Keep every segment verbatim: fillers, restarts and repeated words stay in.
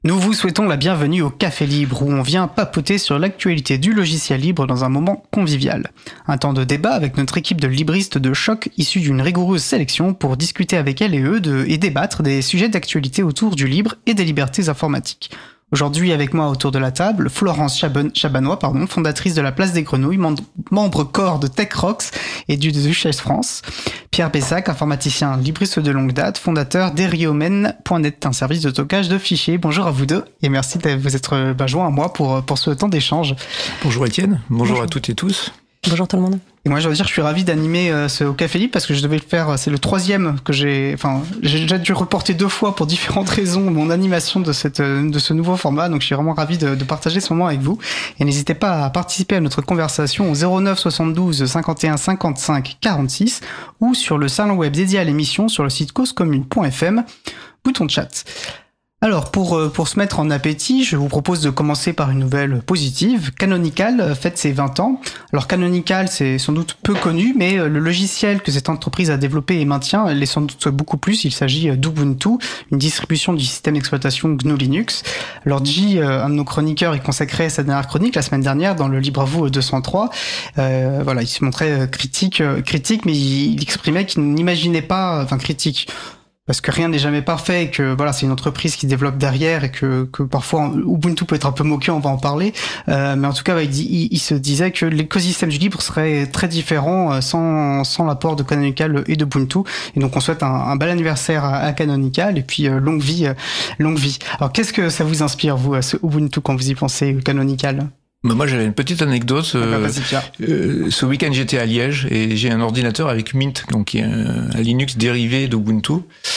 Nous vous souhaitons la bienvenue au Café Libre où on vient papoter sur l'actualité du logiciel libre dans un moment convivial. Un temps de débat avec notre équipe de libristes de choc issue d'une rigoureuse sélection pour discuter avec elles et eux de, et débattre des sujets d'actualité autour du libre et des libertés informatiques. Aujourd'hui avec moi autour de la table, Florence Chaban- Chabanois, pardon, fondatrice de la Place des Grenouilles, mem- membre corps de TechRox et du Duchesse France. Pierre Bessac, informaticien libriste de longue date, fondateur d'Eriomen point net, un service de stockage de fichiers. Bonjour à vous deux et merci de vous être bah, joints à moi pour, pour ce temps d'échange. Bonjour Étienne, bonjour, Bonjour à toutes et tous. Bonjour tout le monde. Et moi, je dois dire, je suis ravi d'animer euh, ce au Café Libre parce que je devais le faire. C'est le troisième que j'ai. Enfin, j'ai déjà dû reporter deux fois pour différentes raisons mon animation de cette de ce nouveau format. Donc, je suis vraiment ravi de, de partager ce moment avec vous. Et n'hésitez pas à participer à notre conversation au zéro neuf soixante-douze cinquante et un cinquante-cinq quarante-six ou sur le salon web dédié à l'émission sur le site cause commune point f m. Bouton de chat. Alors, pour, pour se mettre en appétit, je vous propose de commencer par une nouvelle positive. Canonical fête ses vingt ans. Alors, Canonical, c'est sans doute peu connu, mais le logiciel que cette entreprise a développé et maintient l'est sans doute beaucoup plus. Il s'agit d'Ubuntu, une distribution du système d'exploitation G N U Linux. Alors, J, un de nos chroniqueurs, il consacrait sa dernière chronique la semaine dernière dans le Libre à vous deux cent trois. Euh, voilà, il se montrait critique, critique, mais il, il exprimait qu'il n'imaginait pas, enfin critique, parce que rien n'est jamais parfait et que voilà, c'est une entreprise qui se développe derrière et que, que parfois Ubuntu peut être un peu moqué, on va en parler. Euh, mais en tout cas, bah, il, il, il se disait que l'écosystème du libre serait très différent sans, sans l'apport de Canonical et d'Ubuntu. Et donc, on souhaite un, un bel anniversaire à, à Canonical et puis euh, longue vie, euh, longue vie. Alors, qu'est-ce que ça vous inspire, vous, à ce Ubuntu quand vous y pensez, Canonical ? Bah moi j'avais une petite anecdote. Euh, ah bah, euh, ce week-end j'étais à Liège et j'ai un ordinateur avec Mint, donc qui est un, un Linux dérivé d'Ubuntu.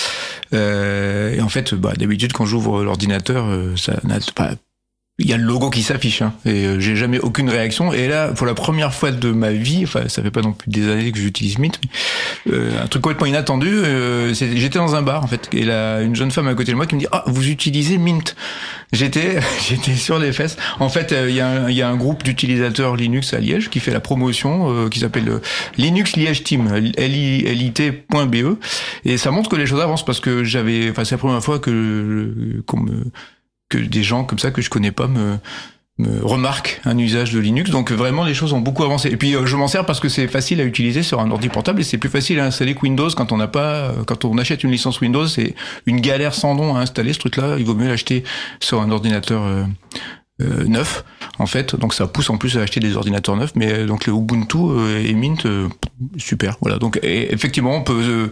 Euh, et en fait, bah, d'habitude quand j'ouvre l'ordinateur, euh, ça n'a pas. Il y a le logo qui s'affiche, hein, et euh, j'ai jamais aucune réaction. Et là, pour la première fois de ma vie, enfin, ça fait pas non plus des années que j'utilise Mint, mais, euh, un truc complètement inattendu. Euh, c'est, j'étais dans un bar, en fait, et là, une jeune femme à côté de moi qui me dit, ah, vous utilisez Mint. J'étais, j'étais sur les fesses. En fait, il euh, y a un, il y a un groupe d'utilisateurs Linux à Liège qui fait la promotion, euh, qui s'appelle euh, Linux Liège Team, L I T point B E, et ça montre que les choses avancent parce que j'avais, enfin, c'est la première fois que qu'on me que des gens comme ça que je connais pas me, me remarquent un usage de Linux. Donc vraiment, les choses ont beaucoup avancé. Et puis, euh, je m'en sers parce que c'est facile à utiliser sur un ordi portable et c'est plus facile à installer que Windows quand on n'a pas, quand on achète une licence Windows, c'est une galère sans nom à installer ce truc-là. Il vaut mieux l'acheter sur un ordinateur euh, euh, neuf, en fait. Donc ça pousse en plus à acheter des ordinateurs neufs. Mais euh, donc le Ubuntu euh, et Mint, euh, super. Voilà. Donc et, effectivement, on peut euh,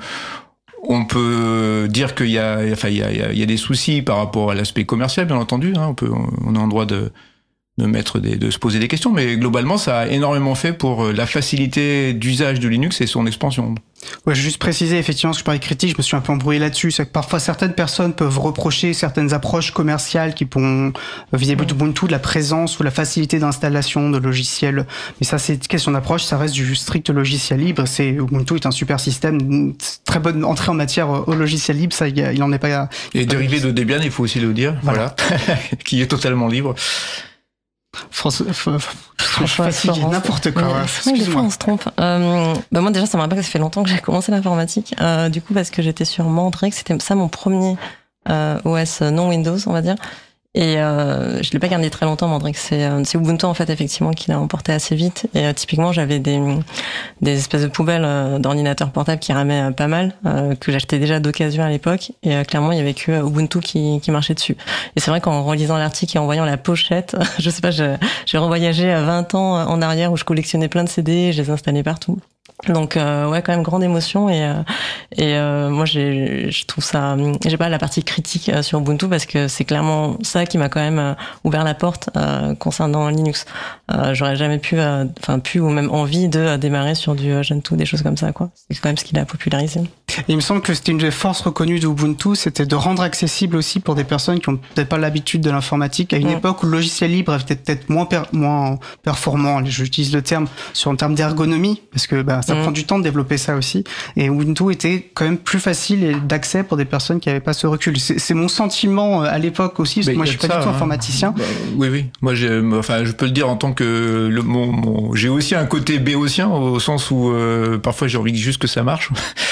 On peut dire qu'il y a, enfin, il y a, il y a des soucis par rapport à l'aspect commercial, bien entendu. Hein, on peut, on est en droit de, de mettre des, de se poser des questions, mais globalement, ça a énormément fait pour la facilité d'usage de Linux et son expansion. Ouais, je vais juste préciser, effectivement, parce que je parlais de critique, je me suis un peu embrouillé là-dessus, c'est que parfois certaines personnes peuvent reprocher certaines approches commerciales qui pourront vis-à-vis d'Ubuntu, de la présence ou la facilité d'installation de logiciels. Mais ça, c'est une question d'approche, ça reste du strict logiciel libre. C'est, Ubuntu est un super système, une très bonne entrée en matière au logiciel libre, ça, il en est pas... Et dérivé de Debian, il faut aussi le dire, voilà, voilà. Qui est totalement libre. François, je suis fatigué, n'importe quoi. Ouais, ouais, des fois on se trompe. Euh, bah moi déjà ça me rappelle que ça fait longtemps que j'ai commencé l'informatique. Euh, du coup parce que j'étais sur Mandrix, c'était ça mon premier euh, O S non Windows on va dire. Et euh, je l'ai pas gardé très longtemps Mandrix. C'est, euh, c'est Ubuntu en fait effectivement qui l'a emporté assez vite. Et euh, typiquement j'avais des des espèces de poubelles euh, d'ordinateurs portables qui ramaient euh, pas mal, euh, que j'achetais déjà d'occasion à l'époque. Et euh, clairement il y avait que Ubuntu qui qui marchait dessus. Et c'est vrai qu'en relisant l'article et en voyant la pochette, je sais pas, je, j'ai revoyagé vingt ans en arrière où je collectionnais plein de C D, et je les installais partout. Donc euh, ouais, quand même grande émotion et euh, et euh, moi j'ai je trouve ça, j'ai pas la partie critique sur Ubuntu parce que c'est clairement ça qui m'a quand même ouvert la porte euh, concernant Linux. Euh, j'aurais jamais pu enfin euh, pu ou même envie de euh, démarrer sur du euh, Gentoo, des choses comme ça quoi. C'est quand même ce qu'il a popularisé. Et il me semble que c'était une des forces reconnues d'Ubuntu, c'était de rendre accessible aussi pour des personnes qui ont peut-être pas l'habitude de l'informatique à une mmh. époque où le logiciel libre était peut-être moins per- moins performant, j'utilise le terme sur en termes d'ergonomie parce que bah ça mmh. prend du temps de développer ça aussi et Ubuntu était quand même plus facile d'accès pour des personnes qui avaient pas ce recul. C'est, c'est mon sentiment à l'époque aussi parce que moi je suis pas ça, du tout hein. informaticien. Bah, oui oui, moi j'ai enfin je peux le dire en tant que le mon, mon j'ai aussi un côté béotien au sens où euh, parfois j'ai envie juste que ça marche et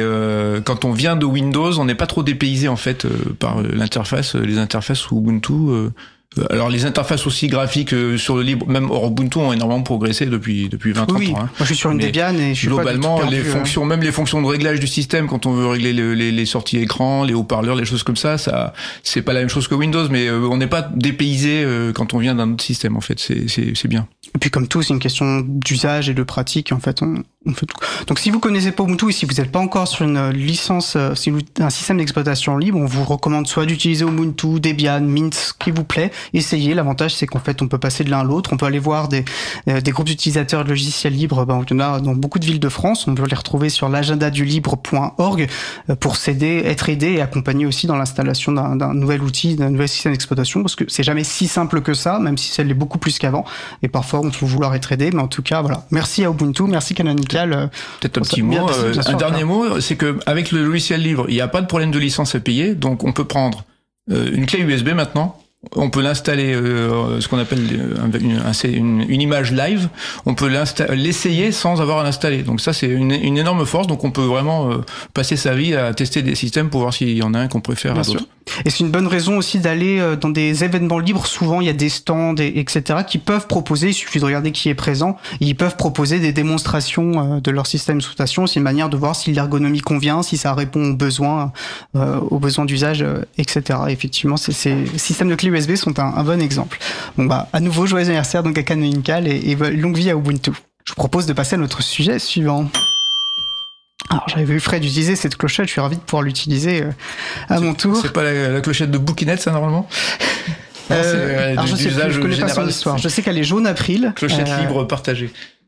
euh, quand on vient de Windows, on n'est pas trop dépaysé en fait euh, par l'interface, les interfaces sous Ubuntu. Euh, Alors les interfaces aussi graphiques euh, sur le libre, même hors Ubuntu, ont énormément progressé depuis depuis vingt trente oui, ans. Hein. Moi je suis sur une Mais Debian et je suis globalement pas du tout perdu, les fonctions, même les fonctions de réglage du système, quand on veut régler le, les, les sorties écran, les haut-parleurs, les choses comme ça, ça c'est pas la même chose que Windows, mais euh, on n'est pas dépaysé euh, quand on vient d'un autre système en fait. C'est c'est c'est bien. Et puis comme tout, c'est une question d'usage et de pratique. En fait, on, on fait tout. Donc si vous connaissez pas Ubuntu et si vous n'êtes pas encore sur une licence, euh, si vous, un système d'exploitation libre, on vous recommande soit d'utiliser Ubuntu, Debian, Mint, ce qui vous plaît. Essayez. L'avantage, c'est qu'en fait, on peut passer de l'un à l'autre. On peut aller voir des, euh, des groupes d'utilisateurs de logiciels libres. Ben, il y en a dans beaucoup de villes de France. On peut les retrouver sur l'agenda du libre point org euh, pour s'aider, être aidé et accompagner aussi dans l'installation d'un, d'un nouvel outil, d'un nouvel système d'exploitation. Parce que c'est jamais si simple que ça, même si ça l'est beaucoup plus qu'avant. Et parfois, on peut vouloir être aidé, mais en tout cas, voilà. Merci à Ubuntu, merci Canonical. Peut-être un petit ça, mot, bien, euh, bien sûr, un dernier bien. mot, c'est que avec le logiciel libre, il n'y a pas de problème de licence à payer, donc on peut prendre euh, une clé U S B maintenant. On peut l'installer, euh, ce qu'on appelle une, une, une image live. On peut l'essayer sans avoir à l'installer. Donc ça, c'est une, une énorme force. Donc on peut vraiment euh, passer sa vie à tester des systèmes pour voir s'il y en a un qu'on préfère Bien à d'autres. Sûr. Et c'est une bonne raison aussi d'aller dans des événements libres. Souvent, il y a des stands, et, etc., qui peuvent proposer, il suffit de regarder qui est présent, ils peuvent proposer des démonstrations de leur système d'exploitation. C'est une manière de voir si l'ergonomie convient, si ça répond aux besoins, euh, aux besoins d'usage, euh, et cetera. Et effectivement, c'est, ces systèmes de clés U S B sont un, un bon exemple. Bon bah, à nouveau, joyeux anniversaire donc à Canonical et, et longue vie à Ubuntu. Je vous propose de passer à notre sujet suivant. Alors, j'avais vu Fred utiliser cette clochette, je suis ravi de pouvoir l'utiliser euh, à c'est, mon tour. C'est pas la, la clochette de Bookinet, ça, normalement non, euh, c'est, alors, je sais plus, je connais général, pas son histoire. Je sais qu'elle est jaune april. Clochette euh, libre partagée.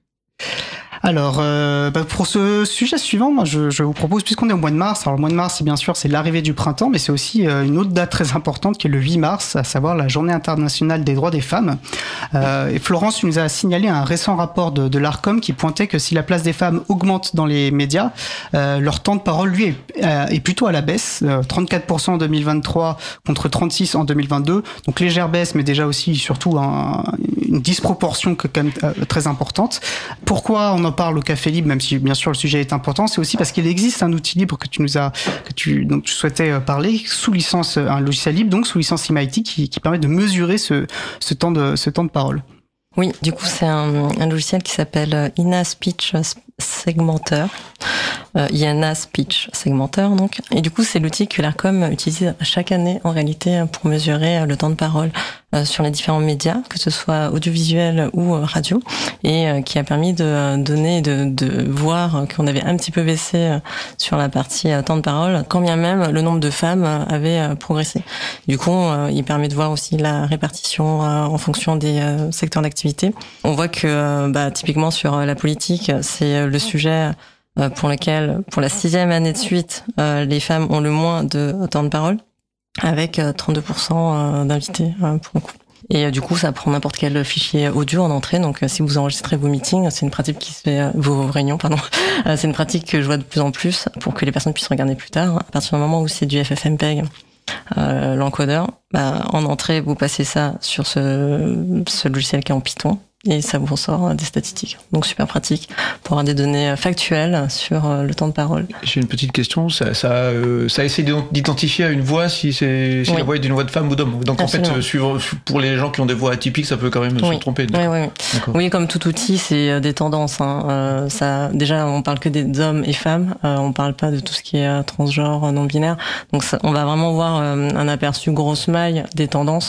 Alors, euh, bah pour ce sujet suivant, moi, je, je vous propose, puisqu'on est au mois de mars, alors le mois de mars, c'est bien sûr, c'est l'arrivée du printemps, mais c'est aussi euh, une autre date très importante qui est le huit mars, à savoir la Journée internationale des droits des femmes. Euh, et Florence nous a signalé un récent rapport de, de l'Arcom qui pointait que si la place des femmes augmente dans les médias, euh, leur temps de parole, lui, est, euh, est plutôt à la baisse, euh, trente-quatre pour cent en deux mille vingt-trois contre trente-six en deux mille vingt-deux, donc légère baisse, mais déjà aussi, surtout, un, une disproportion quand même euh, très importante. Pourquoi on en parle au Café Libre, même si bien sûr le sujet est important, c'est aussi parce qu'il existe un outil libre que tu nous as, que tu, dont tu souhaitais parler, sous licence, un logiciel libre, donc sous licence M I T, qui, qui permet de mesurer ce, ce temps de, ce temps de parole. Oui, du coup, c'est un, un logiciel qui s'appelle I N A Speech Segmenter. Euh, I N A Speech Segmenter, donc. Et du coup, c'est l'outil que l'Arcom utilise chaque année, en réalité, pour mesurer le temps de parole euh, sur les différents médias, que ce soit audiovisuel ou radio, et euh, qui a permis de donner, de, de voir qu'on avait un petit peu baissé euh, sur la partie euh, temps de parole, quand bien même le nombre de femmes euh, avait euh, progressé. Du coup, euh, il permet de voir aussi la répartition euh, en fonction des euh, secteurs d'activité. On voit que, euh, bah, typiquement sur euh, la politique, c'est le sujet pour lequel, pour la sixième année de suite, euh, les femmes ont le moins de temps de parole, avec trente-deux pour cent d'invités euh, pour le coup. Et euh, du coup, ça prend n'importe quel fichier audio en entrée. Donc, euh, si vous enregistrez vos meetings, c'est une pratique qui se fait, euh, vos réunions, pardon. Euh, c'est une pratique que je vois de plus en plus pour que les personnes puissent regarder plus tard. À partir du moment où c'est du F F M P E G, euh, l'encodeur, bah, en entrée, vous passez ça sur ce, ce logiciel qui est en Python. Et ça vous sort des statistiques. Donc super pratique pour avoir des données factuelles sur le temps de parole. J'ai une petite question. Ça, ça, euh, ça essaie d'identifier à une voix si, c'est, si oui. la voix est d'une voix de femme ou d'homme. Donc absolument. En fait, suivre, pour les gens qui ont des voix atypiques, ça peut quand même oui. se tromper. Oui, oui, oui. oui, comme tout outil, c'est des tendances. Hein. Euh, ça, déjà, on parle que des hommes et femmes. Euh, on parle pas de tout ce qui est transgenre, non-binaire. Donc ça, on va vraiment voir euh, un aperçu grosse maille des tendances.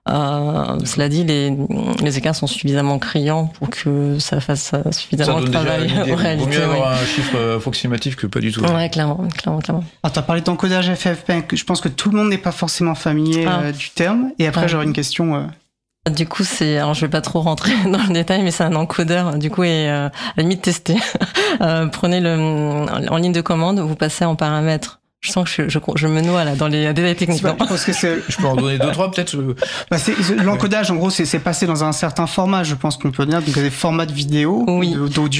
Euh, cela dit, les, les écarts sont suffisamment criants pour que ça fasse suffisamment de travail. Il vaut mieux avoir oui. un chiffre approximatif que pas du tout. Ouais, clairement, clairement, clairement. Ah, t'as parlé d'encodage F F P E G. Je pense que tout le monde n'est pas forcément familier ah. euh, du terme. Et après, ouais. j'aurais une question. Euh... Du coup, c'est, alors je vais pas trop rentrer dans le détail, mais c'est un encodeur, du coup, et euh, à la limite testé. euh, prenez le, en ligne de commande, vous passez en paramètres. Je sens que je, je, je me noie là dans les détails techniques. Pas, parce que c'est... Je peux en donner deux, trois peut-être. Bah c'est, l'encodage, en gros, c'est, c'est passé dans un certain format, je pense qu'on peut dire. Donc, des formats de vidéo, oui. d'audio.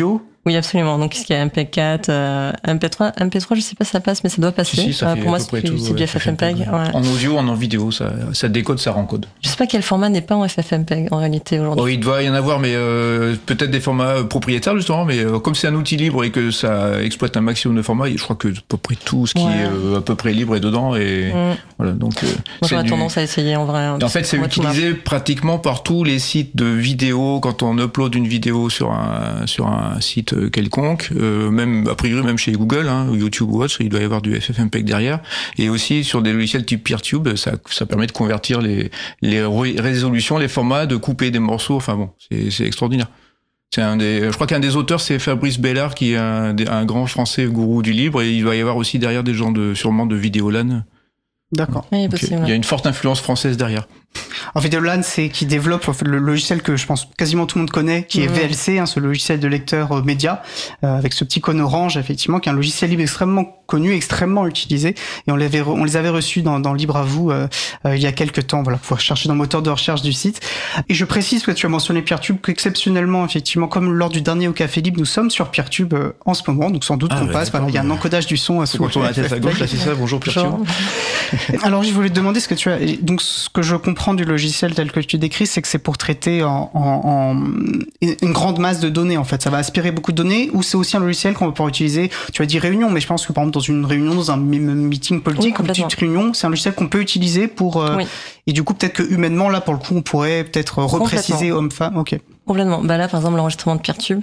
Oui, absolument. Donc, ce qui est M P quatre, euh, M P trois, M P trois, je sais pas si ça passe, mais ça doit passer. Si, si, ça euh, fait pour moi, à peu près c'est, tout, c'est du F F M P E G. Ouais. En audio, en, en vidéo, ça, ça décode, ça rencode. Je sais pas quel format n'est pas en F F M P E G en réalité aujourd'hui. Oh, il doit y en avoir, mais euh, peut-être des formats propriétaires justement. Mais euh, comme c'est un outil libre et que ça exploite un maximum de formats, je crois que à peu près tout ce qui ouais. est euh, à peu près libre est dedans. Et mm. voilà, donc. Euh, Moi, j'aurais du... tendance à essayer en vrai. Hein, en fait, c'est utilisé pratiquement par tous les sites de vidéos quand on upload une vidéo sur un sur un site quelconque, euh, même a priori même chez Google, hein, YouTube ou autre, il doit y avoir du F F M P E G derrière, et aussi sur des logiciels type PeerTube, ça ça permet de convertir les les résolutions, les formats, de couper des morceaux. Enfin bon, c'est c'est extraordinaire. C'est un des, je crois qu'un des auteurs c'est Fabrice Bellard qui est un, un grand français gourou du libre, et il doit y avoir aussi derrière des gens de sûrement de Vidéolan. D'accord. Oui, okay. Il y a une forte influence française derrière. En fait, Vidéolan, c'est qui développe en fait, le logiciel que je pense quasiment tout le monde connaît, qui mmh. est V L C, hein, ce logiciel de lecteur euh, média, euh, avec ce petit cône orange, effectivement, qui est un logiciel libre extrêmement connu, extrêmement utilisé. Et on, l'avait, on les avait reçus dans, dans Libre à vous euh, euh, il y a quelques temps. Voilà, pour chercher dans le moteur de recherche du site. Et je précise que tu as mentionné PeerTube, qu'exceptionnellement, effectivement, comme lors du dernier au Café Libre, nous sommes sur PeerTube euh, en ce moment, donc sans doute ah, qu'on ouais, passe. Voilà, il y a un encodage du son. Quand on a la tête à gauche, là, c'est ça. Bonjour PeerTube. Alors, je voulais te demander ce que tu as. Donc, ce que je comprends du logiciel tel que tu décris, c'est que c'est pour traiter en, en, en une grande masse de données, en fait. Ça va aspirer beaucoup de données, ou c'est aussi un logiciel qu'on va pouvoir utiliser. Tu as dit réunion, mais je pense que par exemple dans une réunion, dans un meeting politique, oui, ou une petite réunion, c'est un logiciel qu'on peut utiliser pour. Euh, oui. Et du coup, peut-être que humainement, là, pour le coup, on pourrait peut-être repréciser homme-femme. Ok. Complètement. Bah là, par exemple, l'enregistrement de PeerTube,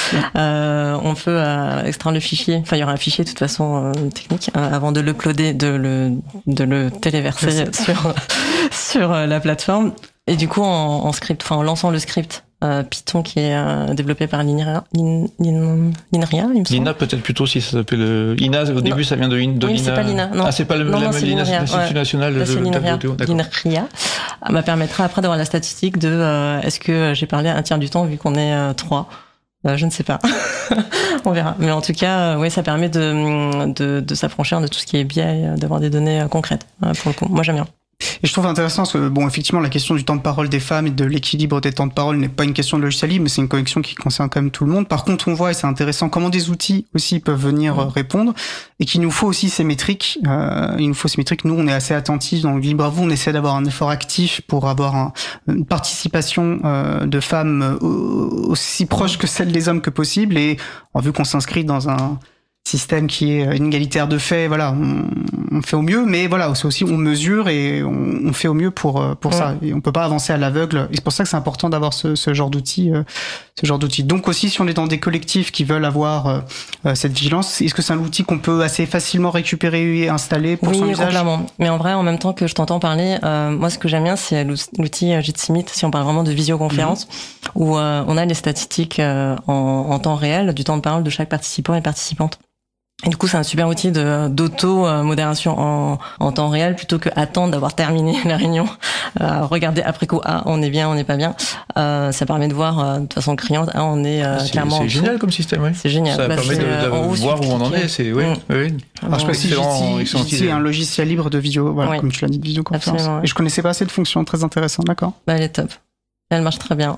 euh, on peut euh, extraire le fichier. Enfin, il y aura un fichier de toute façon euh, technique euh, avant de l'uploader, de le de le téléverser sur sur euh, la plateforme. Et du coup, en, en script, enfin en lançant le script euh, Python qui est euh, développé par l'INRIA, l'in, l'in, l'INRIA, il me semble. L'I N A peut-être plutôt si ça s'appelle euh, I N A. Au début, non. Ça vient de, de oui, l'I N A. C'est pas l'I N A. Non. Ah, c'est pas le, non, la, non, c'est l'I N A, l'Institut ouais. national Là, de l'INRIA. L'INRIA me permettra après d'avoir la statistique de euh, est-ce que j'ai parlé un tiers du temps vu qu'on est euh, trois. Euh, je ne sais pas. On verra. Mais en tout cas, euh, oui, ça permet de, de, de s'affranchir de tout ce qui est biais, d'avoir des données euh, concrètes. Euh, pour le coup, moi j'aime bien. Et je trouve intéressant parce que, bon, effectivement, la question du temps de parole des femmes et de l'équilibre des temps de parole n'est pas une question de logiciel libre, mais c'est une connexion qui concerne quand même tout le monde. Par contre, on voit, et c'est intéressant, comment des outils aussi peuvent venir euh, répondre, et qu'il nous faut aussi ces métriques. Euh, il nous faut ces métriques. Nous, on est assez attentifs dans le Libre à vous, on essaie d'avoir un effort actif pour avoir un, une participation euh, de femmes aussi proche que celle des hommes que possible, et en vu qu'on s'inscrit dans un système qui est inégalitaire de fait, voilà, on, on fait au mieux, mais voilà, c'est aussi on mesure et on, on fait au mieux pour pour ouais. ça, et on peut pas avancer à l'aveugle, et c'est pour ça que c'est important d'avoir ce, ce genre d'outils, euh, ce genre d'outils. Donc aussi, si on est dans des collectifs qui veulent avoir euh, cette vigilance, est-ce que c'est un outil qu'on peut assez facilement récupérer et installer pour oui, son usage? Clairement. Mais en vrai, en même temps que je t'entends parler, euh, moi, ce que j'aime bien, c'est l'outil Jitsi Meet, si on parle vraiment de visioconférence, mmh. où euh, on a les statistiques euh, en, en temps réel du temps de parole de chaque participant et participante. Et du coup, c'est un super outil de, d'auto-modération en, en temps réel, plutôt que attendre d'avoir terminé la réunion, euh, regarder après coup, ah, on est bien, on n'est pas bien. Euh, ça permet de voir, euh, de façon criante, ah, on est euh, c'est, clairement... C'est génial comme système, oui. C'est génial. Ça bah, permet de, de euh, voir où on en est, c'est, oui, mmh. oui. Alors, je précise, Jitsi, c'est un logiciel libre de vidéo, voilà, oui. comme tu l'as dit, de vidéoconférence. Absolument, oui. Et je connaissais pas assez de fonctions, très intéressantes, d'accord? Bah, elle est top. Elle marche très bien.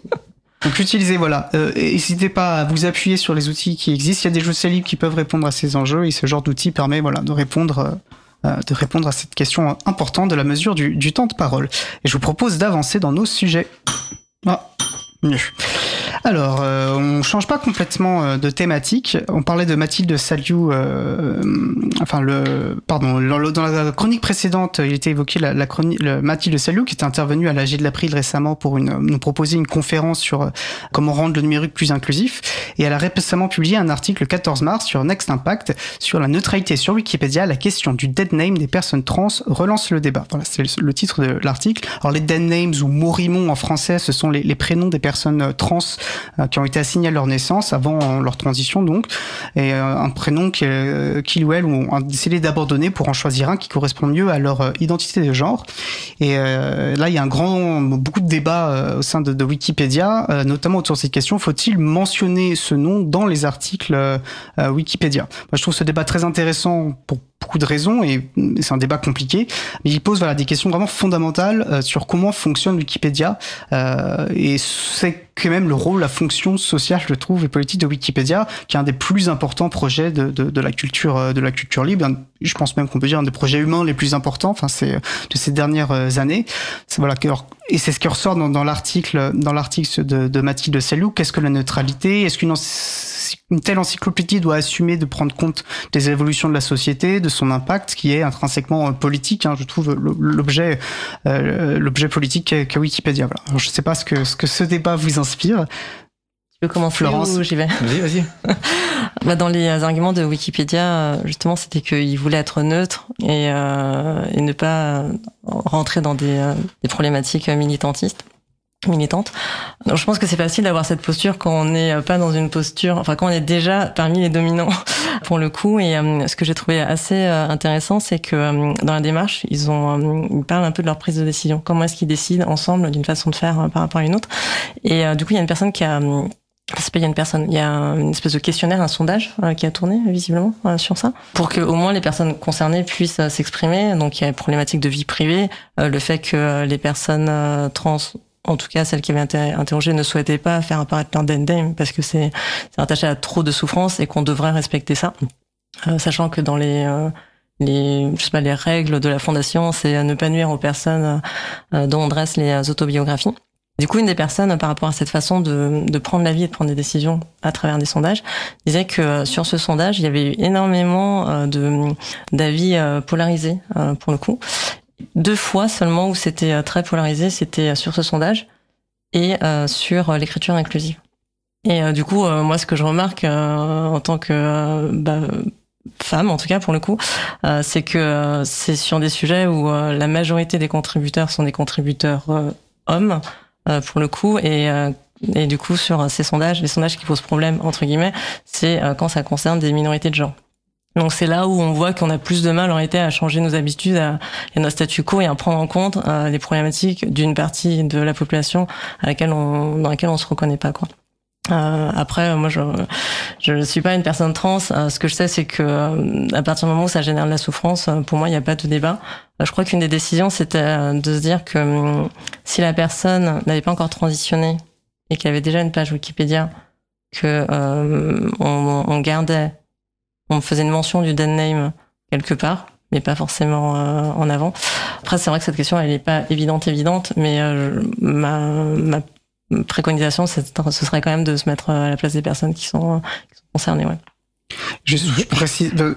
Donc utilisez, voilà, euh, n'hésitez pas à vous appuyer sur les outils qui existent. Il y a des logiciels libres qui peuvent répondre à ces enjeux, et ce genre d'outil permet, voilà, de répondre, euh, de répondre à cette question importante de la mesure du, du temps de parole. Et je vous propose d'avancer dans nos sujets. Ah, mieux. Alors, euh, on change pas complètement euh, de thématique. On parlait de Mathilde Saliou, euh, enfin le, pardon, dans la chronique précédente, il était évoqué la, la chronique, le Mathilde Saliou qui était intervenue à l'A G de l'April récemment pour une, nous proposer une conférence sur euh, comment rendre le numérique plus inclusif. Et elle a récemment publié un article le quatorze mars sur Next Impact sur la neutralité sur Wikipédia. La question du dead name des personnes trans relance le débat. Voilà, c'est le, le titre de l'article. Alors les dead names ou morimons en français, ce sont les, les prénoms des personnes trans qui ont été assignés à leur naissance, avant leur transition donc, et euh, un prénom qu'ils euh, qui ou elles ont décidé d'abandonner pour en choisir un qui correspond mieux à leur euh, identité de genre. Et euh, là, il y a un grand, beaucoup de débats euh, au sein de, de Wikipédia, euh, notamment autour de cette question, faut-il mentionner ce nom dans les articles euh, Wikipédia? Moi, je trouve ce débat très intéressant pour beaucoup de raisons et c'est un débat compliqué, mais il pose voilà des questions vraiment fondamentales euh, sur comment fonctionne Wikipédia euh, et c'est quand même le rôle, la fonction sociale, je le trouve, et politique de Wikipédia, qui est un des plus importants projets de, de, de la culture de la culture libre. Je pense même qu'on peut dire un des projets humains les plus importants. Enfin, c'est de ces dernières années. C'est, voilà, et c'est ce qui ressort dans, dans l'article, dans l'article de, de Mathilde Saliou. Qu'est-ce que la neutralité ? Est-ce qu'une une telle encyclopédie doit assumer de prendre compte des évolutions de la société, de son impact, qui est intrinsèquement politique, hein, je trouve, l'objet, euh, l'objet politique qu'est Wikipédia. Voilà. Alors, je ne sais pas ce que, ce que ce débat vous inspire. Tu veux commencer, Florence, ou j'y vais ? Vas-y, vas-y. Bah, dans les arguments de Wikipédia, justement, c'était qu'il voulait être neutre et, euh, et ne pas rentrer dans des, euh, des problématiques militantistes. militante. Donc, je pense que c'est facile d'avoir cette posture quand on n'est pas dans une posture, enfin quand on est déjà parmi les dominants pour le coup. Et euh, ce que j'ai trouvé assez euh, intéressant, c'est que euh, dans la démarche, ils ont, euh, ils parlent un peu de leur prise de décision. Comment est-ce qu'ils décident ensemble d'une façon de faire euh, par rapport à une autre. Et euh, du coup, il y a une personne qui a, euh, c'est pas il y a une personne, il y a une espèce de questionnaire, un sondage euh, qui a tourné visiblement euh, sur ça, pour que au moins les personnes concernées puissent euh, s'exprimer. Donc il y a une problématique de vie privée, euh, le fait que euh, les personnes euh, trans, en tout cas celles qui avaient été interrogées, ne souhaitaient pas faire apparaître leur dead name parce que c'est, c'est attaché à trop de souffrance et qu'on devrait respecter ça, euh, sachant que dans les euh, les je sais pas les règles de la fondation, c'est ne pas nuire aux personnes euh, dont on dresse les autobiographies. Du coup, une des personnes, par rapport à cette façon de, de prendre la vie et de prendre des décisions à travers des sondages, disait que sur ce sondage, il y avait eu énormément de, d'avis polarisés, pour le coup. Deux fois seulement où c'était très polarisé, c'était sur ce sondage et sur l'écriture inclusive. Et du coup, moi, ce que je remarque en tant que bah, femme, en tout cas pour le coup, c'est que c'est sur des sujets où la majorité des contributeurs sont des contributeurs hommes, pour le coup, et, euh, et du coup sur ces sondages, les sondages qui posent problème entre guillemets, c'est euh, quand ça concerne des minorités de genre. Donc c'est là où on voit qu'on a plus de mal en réalité à changer nos habitudes à, et nos statu quo et à prendre en compte euh, les problématiques d'une partie de la population à laquelle on, dans laquelle on se reconnaît pas, quoi. Euh, après, moi, je je suis pas une personne trans. Euh, ce que je sais, c'est que euh, à partir du moment où ça génère de la souffrance, euh, pour moi, il n'y a pas de débat. Euh, je crois qu'une des décisions, c'était euh, de se dire que euh, si la personne n'avait pas encore transitionné et qu'elle avait déjà une page Wikipédia, que euh, on, on gardait, on faisait une mention du dead name quelque part, mais pas forcément euh, en avant. Après, c'est vrai que cette question, elle n'est pas évidente, évidente, mais euh, ma ma préconisation, c'est, ce serait quand même de se mettre à la place des personnes qui sont, qui sont concernées. Ouais. Je, je précise, de,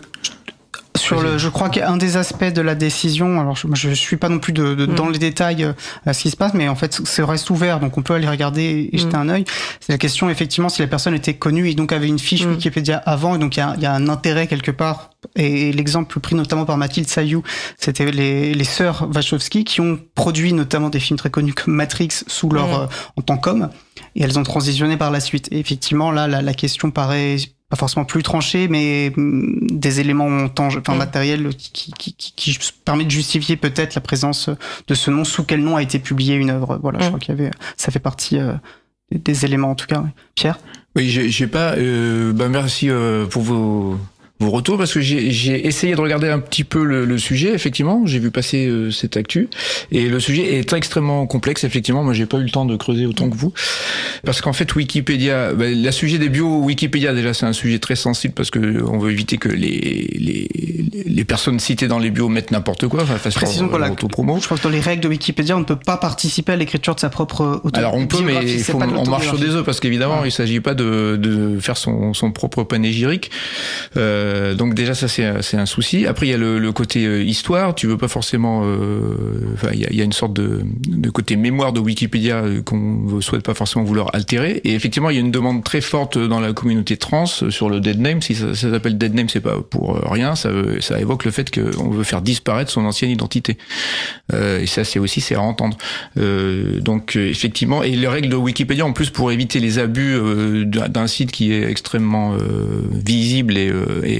sur le, je crois qu'un des aspects de la décision, alors je, je suis pas non plus de, de, mmh. dans les détails euh, ce qui se passe, mais en fait, ça reste ouvert, donc on peut aller regarder et jeter mmh. un œil. C'est la question, effectivement, si la personne était connue et donc avait une fiche mmh. Wikipédia avant, et donc il y a, y a un intérêt quelque part. Et l'exemple pris notamment par Mathilde Saliou, c'était les, les sœurs Wachowski qui ont produit notamment des films très connus comme Matrix sous leur mmh. euh, en tant qu'hommes, et elles ont transitionné par la suite. Et effectivement, là, la, la question paraît pas forcément plus tranchée, mais des éléments tangibles, enfin mmh. matériels qui, qui, qui, qui permettent de justifier peut-être la présence de ce nom, sous quel nom a été publiée une œuvre. Voilà, mmh. je crois qu'il y avait, ça fait partie euh, des, des éléments en tout cas. Ouais. Pierre ? Oui, j'ai, j'ai pas. Euh, bah merci euh, pour vos. vos retours, parce que j'ai, j'ai essayé de regarder un petit peu le, le sujet, effectivement, j'ai vu passer euh, cette actu, et le sujet est extrêmement complexe, effectivement, moi j'ai pas eu le temps de creuser autant que vous, parce qu'en fait Wikipédia, bah, le sujet des bios Wikipédia, déjà c'est un sujet très sensible, parce que on veut éviter que les, les, les personnes citées dans les bios mettent n'importe quoi, enfin fassent Précisons leur, leur autopromo. Je pense que dans les règles de Wikipédia, on ne peut pas participer à l'écriture de sa propre autobiographie. Alors on peut, mais il faut, on marche sur des œufs, parce qu'évidemment, ouais. il s'agit pas de, de faire son, son propre panégyrique, euh, Euh, donc déjà ça c'est c'est un souci. Après il y a le, le côté euh, histoire. Tu veux pas forcément. Euh, enfin il y a, y a une sorte de, de côté mémoire de Wikipédia euh, qu'on ne souhaite pas forcément vouloir altérer. Et effectivement il y a une demande très forte dans la communauté trans sur le dead name. Si ça, ça s'appelle dead name, c'est pas pour rien. Ça ça évoque le fait qu'on veut faire disparaître son ancienne identité. Euh, et ça c'est aussi c'est à entendre. Euh, donc effectivement, et les règles de Wikipédia en plus pour éviter les abus euh, d'un site qui est extrêmement euh, visible et, euh, et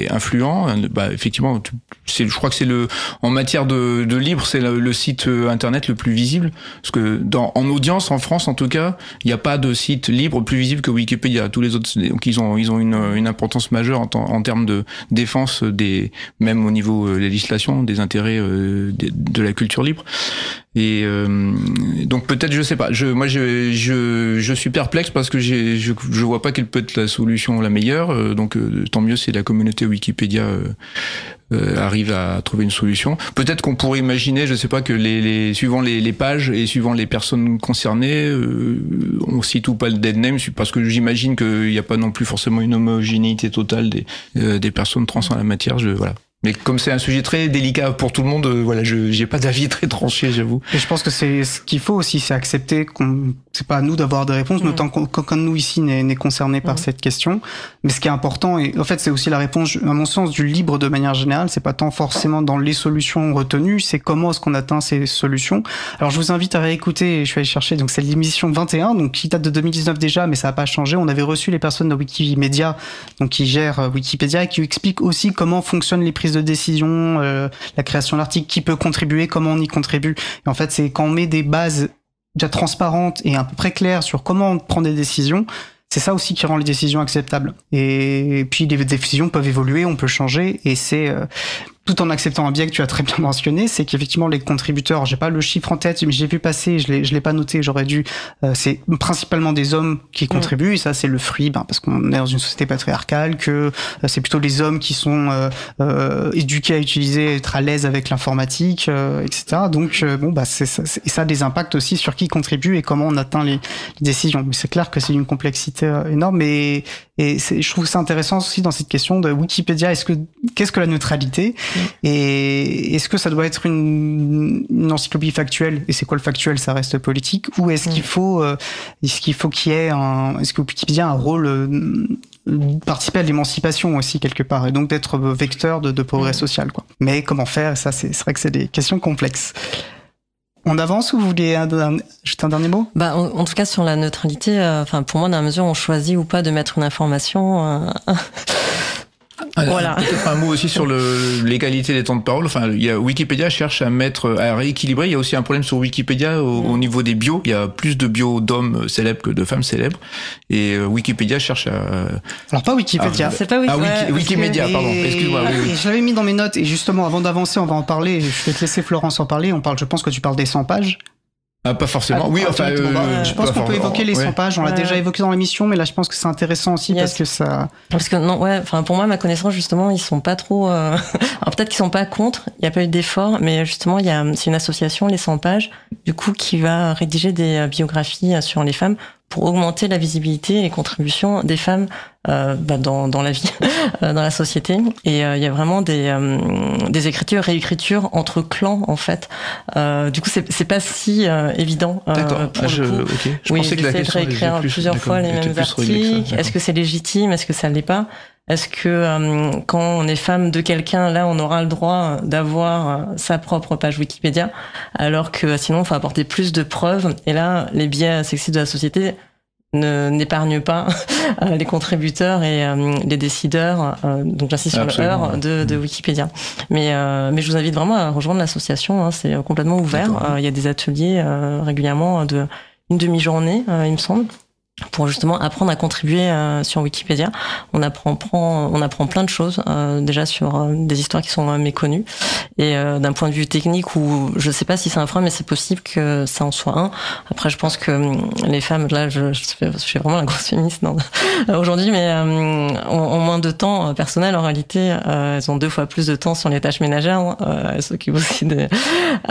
est influent, bah effectivement, c'est, je crois que c'est le, en matière de, de libre, c'est le, le site internet le plus visible, parce que dans, en audience en France en tout cas, il n'y a pas de site libre plus visible que Wikipédia. Tous les autres, donc ils ont, ils ont une, une importance majeure en, en termes de défense des, même au niveau euh, législation, des intérêts euh, de, de la culture libre. Et euh, donc peut-être, je sais pas. Je, moi, je, je, je suis perplexe parce que j'ai, je, je vois pas quelle peut être la solution la meilleure. Euh, donc euh, tant mieux si la communauté Wikipédia euh, euh, arrive à trouver une solution. Peut-être qu'on pourrait imaginer, je sais pas, que les, les suivant les, les pages et suivant les personnes concernées, euh, on cite ou pas le dead name, parce que j'imagine qu'il n'y a pas non plus forcément une homogénéité totale des, euh, des personnes trans en la matière. Je, voilà. Mais comme c'est un sujet très délicat pour tout le monde, euh, voilà, je j'ai pas d'avis très tranché, j'avoue. Et je pense que c'est ce qu'il faut aussi, c'est accepter qu'on, c'est pas à nous d'avoir des réponses, mmh. notamment qu'aucun de nous ici n'est, n'est concerné par mmh. cette question. Mais ce qui est important, et en fait, c'est aussi la réponse, à mon sens, du libre de manière générale. C'est pas tant forcément dans les solutions retenues, c'est comment est-ce qu'on atteint ces solutions. Alors, je vous invite à réécouter. Je suis allé chercher. Donc, c'est l'émission vingt et un, donc qui date de deux mille dix-neuf déjà, mais ça a pas changé. On avait reçu les personnes de Wikimedia, donc qui gèrent Wikipédia, et qui expliquent aussi comment fonctionnent les prises de décision, euh, la création de l'article, qui peut contribuer, comment on y contribue. Et en fait, c'est quand on met des bases déjà transparentes et à peu près claires sur comment on prend des décisions, c'est ça aussi qui rend les décisions acceptables. Et puis les décisions peuvent évoluer, on peut changer, et c'est euh, tout en acceptant un biais que tu as très bien mentionné, c'est qu'effectivement les contributeurs, j'ai pas le chiffre en tête, mais j'ai vu passer, je l'ai, je l'ai pas noté, j'aurais dû, euh, c'est principalement des hommes qui contribuent, mmh. et ça c'est le fruit, ben, parce qu'on est dans une société patriarcale, que euh, c'est plutôt les hommes qui sont euh, euh, éduqués à utiliser, être à l'aise avec l'informatique, euh, et cetera. Donc euh, bon bah c'est ça, c'est, et ça a des impacts aussi sur qui contribue et comment on atteint les, les décisions. Mais c'est clair que c'est une complexité euh, énorme, et, et c'est, je trouve ça intéressant aussi dans cette question de Wikipédia. Est-ce que qu'est-ce que la neutralité? Et est-ce que ça doit être une, une encyclopédie factuelle? Et c'est quoi le factuel? Ça reste politique? Ou est-ce qu'il faut, euh, est-ce qu'il faut qu'il y ait un, est-ce que Wikipédia a un rôle, euh, participer à l'émancipation aussi quelque part, et donc d'être vecteur de, de progrès social, quoi. Mais comment faire? Ça, c'est, c'est vrai que c'est des questions complexes. On avance ou vous voulez un, un, juste un dernier mot? Bah, en, en tout cas, sur la neutralité, enfin, euh, pour moi, dans la mesure où on choisit ou pas de mettre une information, euh, voilà. Peut-être un mot aussi sur le, l'égalité des temps de parole. Enfin, il y a, Wikipédia cherche à mettre, à rééquilibrer. Il y a aussi un problème sur Wikipédia au, au niveau des bios. Il y a plus de bios d'hommes célèbres que de femmes célèbres. Et euh, Wikipédia cherche à... Alors pas Wikipédia. À, c'est pas Wiki, ah, Wiki, ouais, Wikimedia, que, pardon. Et, Excuse-moi. Oui, oui. Je l'avais mis dans mes notes, et justement, avant d'avancer, on va en parler. Je vais te laisser Florence en parler. On parle, je pense que tu parles des cent pages. Ah, pas forcément. Ah, oui, enfin, euh, je pense qu'on peut évoquer les cent ouais. pages. On l'a ouais. déjà évoqué dans l'émission, mais là, je pense que c'est intéressant aussi yes. parce que ça. Parce que non, ouais. Enfin, pour moi, ma connaissance, justement, ils sont pas trop. Euh... Alors peut-être qu'ils sont pas contre. Il y a pas eu d'effort, mais justement, il y a c'est une association, les cent pages, du coup, qui va rédiger des biographies sur les femmes pour augmenter la visibilité et les contributions des femmes euh, bah, dans, dans la vie, dans la société. Et il euh, y a vraiment des, euh, des écritures, réécritures entre clans, en fait. Euh, du coup, c'est, c'est pas si euh, évident. Euh, D'accord. pour ah, je, le coup. Okay. Je oui, pensais que la question de réécrire plus, plusieurs fois les mêmes articles. Est-ce que c'est légitime? Est-ce que ça l'est pas? Est-ce que euh, quand on est femme de quelqu'un, là, on aura le droit d'avoir euh, sa propre page Wikipédia, alors que sinon, il faut apporter plus de preuves. Et là, les biais sexistes de la société ne n'épargnent pas euh, les contributeurs et euh, les décideurs. Euh, donc j'insiste sur Absolument, le heure de, de Wikipédia. Mais euh, mais je vous invite vraiment à rejoindre l'association. Hein, c'est complètement ouvert. Il euh, y a des ateliers euh, régulièrement de une demi-journée, euh, il me semble, pour justement apprendre à contribuer euh, sur Wikipédia. On apprend, prend, on apprend plein de choses, euh, déjà sur euh, des histoires qui sont euh, méconnues. Et euh, d'un point de vue technique, où je sais pas si c'est un frein, mais c'est possible que ça en soit un. Après, je pense que euh, les femmes, là, je, je, fais, je suis vraiment la grosse féministe non, aujourd'hui, mais euh, ont, ont moins de temps euh, personnel. En réalité, euh, elles ont deux fois plus de temps sur les tâches ménagères. Euh, elles s'occupent aussi de, euh,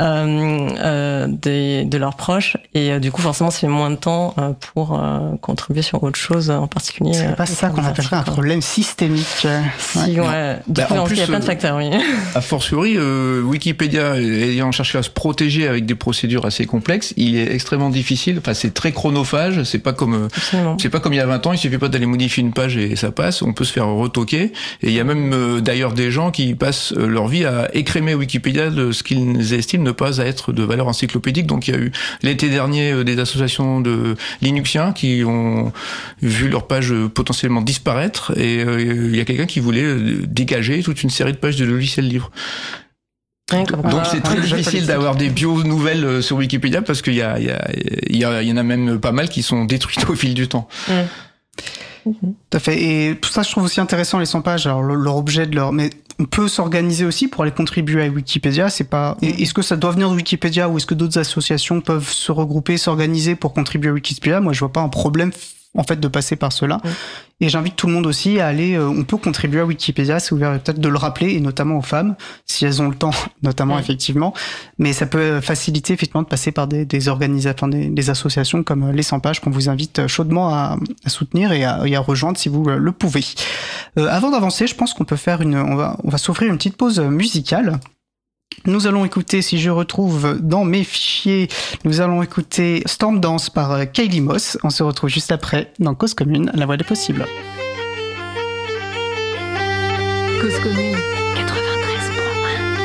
euh, des, de leurs proches. Et euh, du coup, forcément, ça fait moins de temps euh, pour... Euh, contribuer sur autre chose en particulier. C'est pas ça qu'on appellerait un problème systémique. Si, ouais. ouais. Du bah, coup, en plus, il y a plein de facteurs, oui. A fortiori, euh, Wikipédia ayant cherché à se protéger avec des procédures assez complexes, il est extrêmement difficile. Enfin, c'est très chronophage. C'est pas comme, Absolument. c'est pas comme il y a vingt ans. Il suffit pas d'aller modifier une page et ça passe. On peut se faire retoquer. Et il y a même euh, d'ailleurs des gens qui passent leur vie à écrémer Wikipédia de ce qu'ils estiment ne pas être de valeur encyclopédique. Donc, il y a eu l'été dernier euh, des associations de Linuxiens qui ont ont vu leur page potentiellement disparaître et il euh, y a quelqu'un qui voulait dégager toute une série de pages de logiciels libres. Ouais, Donc c'est très difficile d'avoir des bios nouvelles sur Wikipédia parce qu'il y a, il y a, il y a, il y en a même pas mal qui sont détruites au fil du temps. Mmh. Tout à fait. Et tout ça, je trouve aussi intéressant les cent pages. Alors leur objet de leur, mais on peut s'organiser aussi pour aller contribuer à Wikipédia. C'est pas. Est-ce que ça doit venir de Wikipédia ou est-ce que d'autres associations peuvent se regrouper, s'organiser pour contribuer à Wikipédia? Moi, je vois pas un problème en fait de passer par cela. Mmh. Et j'invite tout le monde aussi à aller. Euh, on peut contribuer à Wikipédia. C'est ouvert peut-être de le rappeler et notamment aux femmes si elles ont le temps, notamment mmh. effectivement. Mais ça peut faciliter effectivement de passer par des, des organisateurs, des, des associations comme les cent pages qu'on vous invite chaudement à, à soutenir et à, et à rejoindre si vous le pouvez. Euh, avant d'avancer, je pense qu'on peut faire une. On va on va s'offrir une petite pause musicale. Nous allons écouter, si je retrouve dans mes fichiers, nous allons écouter Storm Dance par Kylie Moss. On se retrouve juste après dans Cause Commune, la voix des possibles. Cause Commune quatre-vingt-treize point un.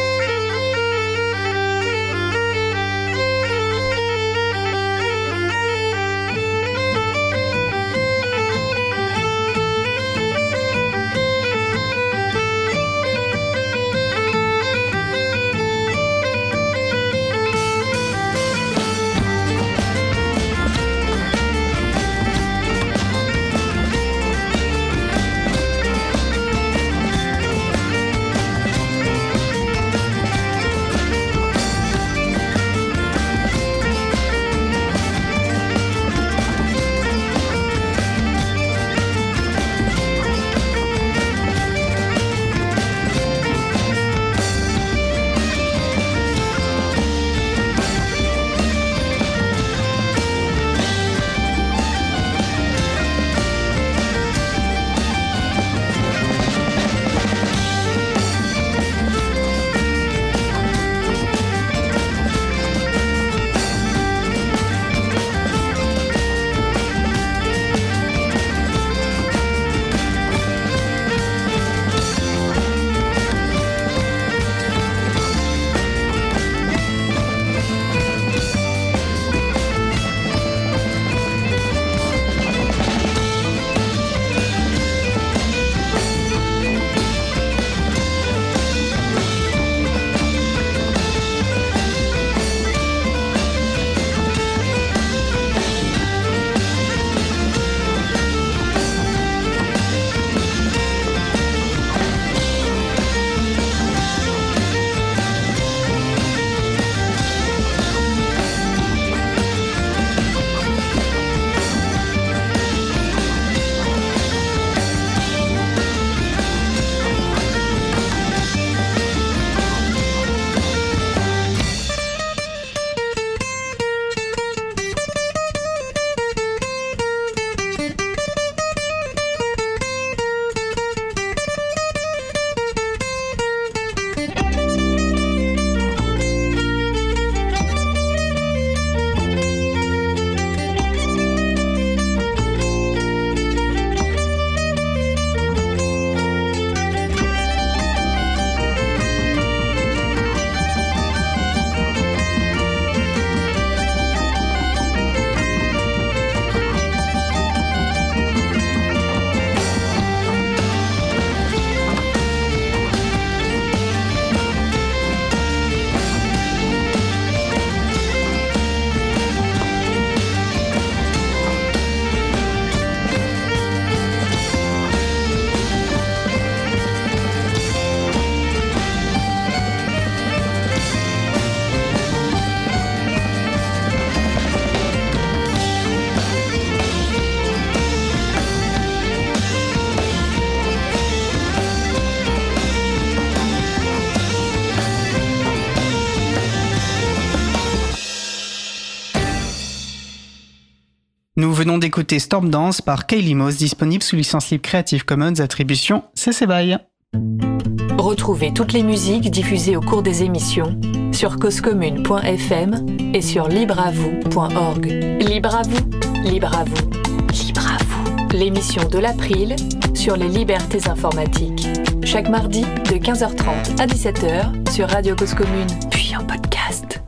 Nous venons d'écouter Storm Dance par Kylie Moss, disponible sous licence libre Creative Commons, attribution C C B Y. Retrouvez toutes les musiques diffusées au cours des émissions sur cause commune point f m et sur libre à vous point org. Libre à vous, libre à vous, libre à vous. L'émission de l'April sur les libertés informatiques. Chaque mardi de quinze heures trente à dix-sept heures sur Radio Cause Commune, puis en podcast.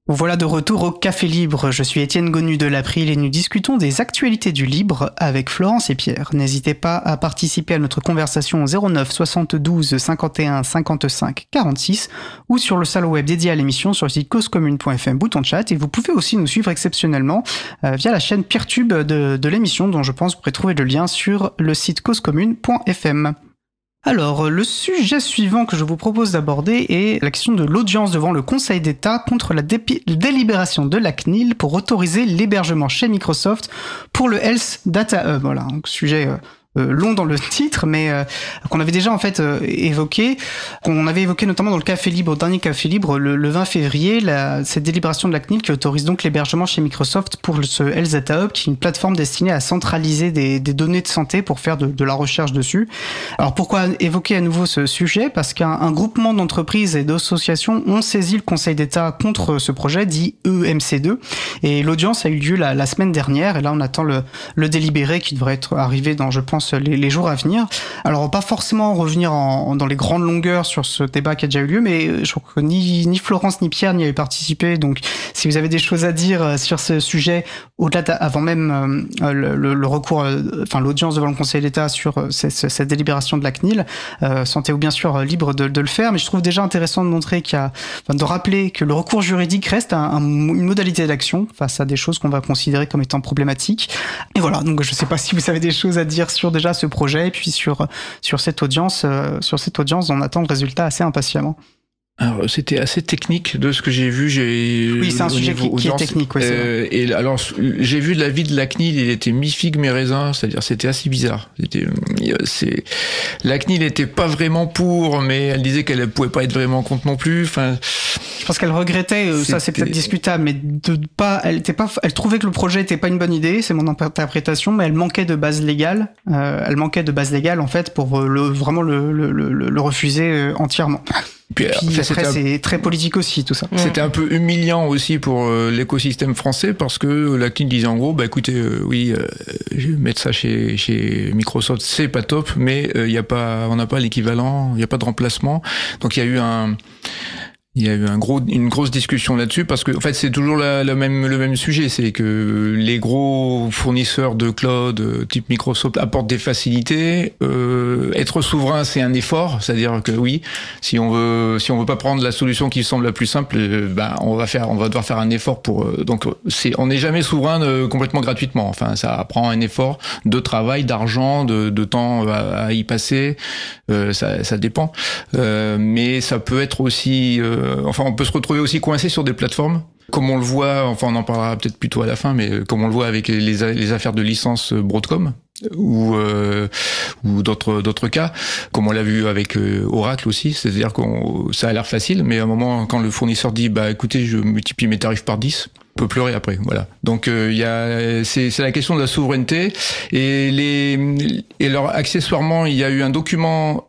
Voilà de retour au Café Libre. Je suis Étienne Gonu de l'April et nous discutons des actualités du libre avec Florence et Pierre. N'hésitez pas à participer à notre conversation au zéro neuf soixante-douze cinquante et un cinquante-cinq quarante-six ou sur le salon web dédié à l'émission sur le site cause commune point f m, bouton de chat. Et vous pouvez aussi nous suivre exceptionnellement euh, via la chaîne Peertube de, de l'émission, dont je pense que vous pourrez trouver le lien sur le site cause commune point f m. Alors, le sujet suivant que je vous propose d'aborder est la question de l'audience devant le Conseil d'État contre la dé- délibération de la C N I L pour autoriser l'hébergement chez Microsoft pour le Health Data Hub. Voilà, donc sujet euh, euh, long dans le titre, mais euh, qu'on avait déjà en fait euh, évoqué, qu'on avait évoqué notamment dans le Café Libre, au dernier Café Libre, le, le vingt février, la, cette délibération de la C N I L qui autorise donc l'hébergement chez Microsoft pour le, ce Health Data Hub, qui est une plateforme destinée à centraliser des, des données de santé pour faire de, de la recherche dessus. Alors pourquoi évoquer à nouveau ce sujet ? Parce qu'un un groupement d'entreprises et d'associations ont saisi le Conseil d'État contre ce projet, dit E M C deux, et l'audience a eu lieu la, la semaine dernière, et là on attend le, le délibéré qui devrait être arrivé dans, je pense, Les, les jours à venir. Alors, pas forcément revenir en, dans les grandes longueurs sur ce débat qui a déjà eu lieu, mais je crois que ni, ni Florence ni Pierre n'y avaient participé. Donc, si vous avez des choses à dire sur ce sujet, au-delà de, avant même euh, le, le, le recours, euh, enfin l'audience devant le Conseil d'État sur euh, cette, cette délibération de la C N I L, euh, sentez-vous bien sûr libre de, de le faire. Mais je trouve déjà intéressant de montrer qu'il y a, enfin, de rappeler que le recours juridique reste un, un, une modalité d'action face à des choses qu'on va considérer comme étant problématiques. Et voilà. Donc, je sais pas si vous avez des choses à dire sur déjà ce projet et puis sur sur cette audience euh, sur cette audience on attend le résultat assez impatiemment. Alors, c'était assez technique de ce que j'ai vu. J'ai, oui, c'est un sujet qui, qui est technique. Ouais, euh, et alors, j'ai vu de l'avis de la C N I L, il était mi-figue, mi-raisin, c'est-à-dire c'était assez bizarre. C'était, c'est, la C N I L n'était pas vraiment pour, mais elle disait qu'elle ne pouvait pas être vraiment contre non plus. Enfin, je pense qu'elle regrettait, ça c'est peut-être discutable, mais de pas, elle était pas, elle trouvait que le projet était pas une bonne idée, c'est mon interprétation, mais elle manquait de base légale. Euh, elle manquait de base légale en fait pour le vraiment le le le, le refuser entièrement. Puis, Puis en fait, après, c'est un... très politique aussi, tout ça. C'était un peu humiliant aussi pour euh, l'écosystème français parce que la C N I L disait en gros, bah écoutez, euh, oui, euh, je vais mettre ça chez, chez Microsoft, c'est pas top, mais il euh, y a pas, on n'a pas l'équivalent, il n'y a pas de remplacement. Donc il y a eu un... Il y a eu un gros, une grosse discussion là-dessus parce que en fait c'est toujours la, la même, le même sujet, c'est que les gros fournisseurs de cloud type Microsoft apportent des facilités. Euh, être souverain, c'est un effort, c'est-à-dire que oui, si on veut, si on veut pas prendre la solution qui semble la plus simple, euh, ben on va faire, on va devoir faire un effort pour. Euh, donc c'est, on n'est jamais souverain euh, complètement gratuitement. Enfin, ça prend un effort de travail, d'argent, de, de temps à, à y passer. Euh, ça, ça dépend, euh, mais ça peut être aussi euh, enfin, on peut se retrouver aussi coincé sur des plateformes, comme on le voit, enfin on en parlera peut-être plutôt à la fin, mais comme on le voit avec les, les affaires de licence Broadcom ou euh, ou d'autres d'autres cas, comme on l'a vu avec euh, Oracle aussi, c'est-à-dire que ça a l'air facile, mais à un moment quand le fournisseur dit bah écoutez je multiplie mes tarifs par dix, on peut pleurer après, voilà. Donc il euh, y a c'est c'est la question de la souveraineté et les et alors accessoirement il y a eu un document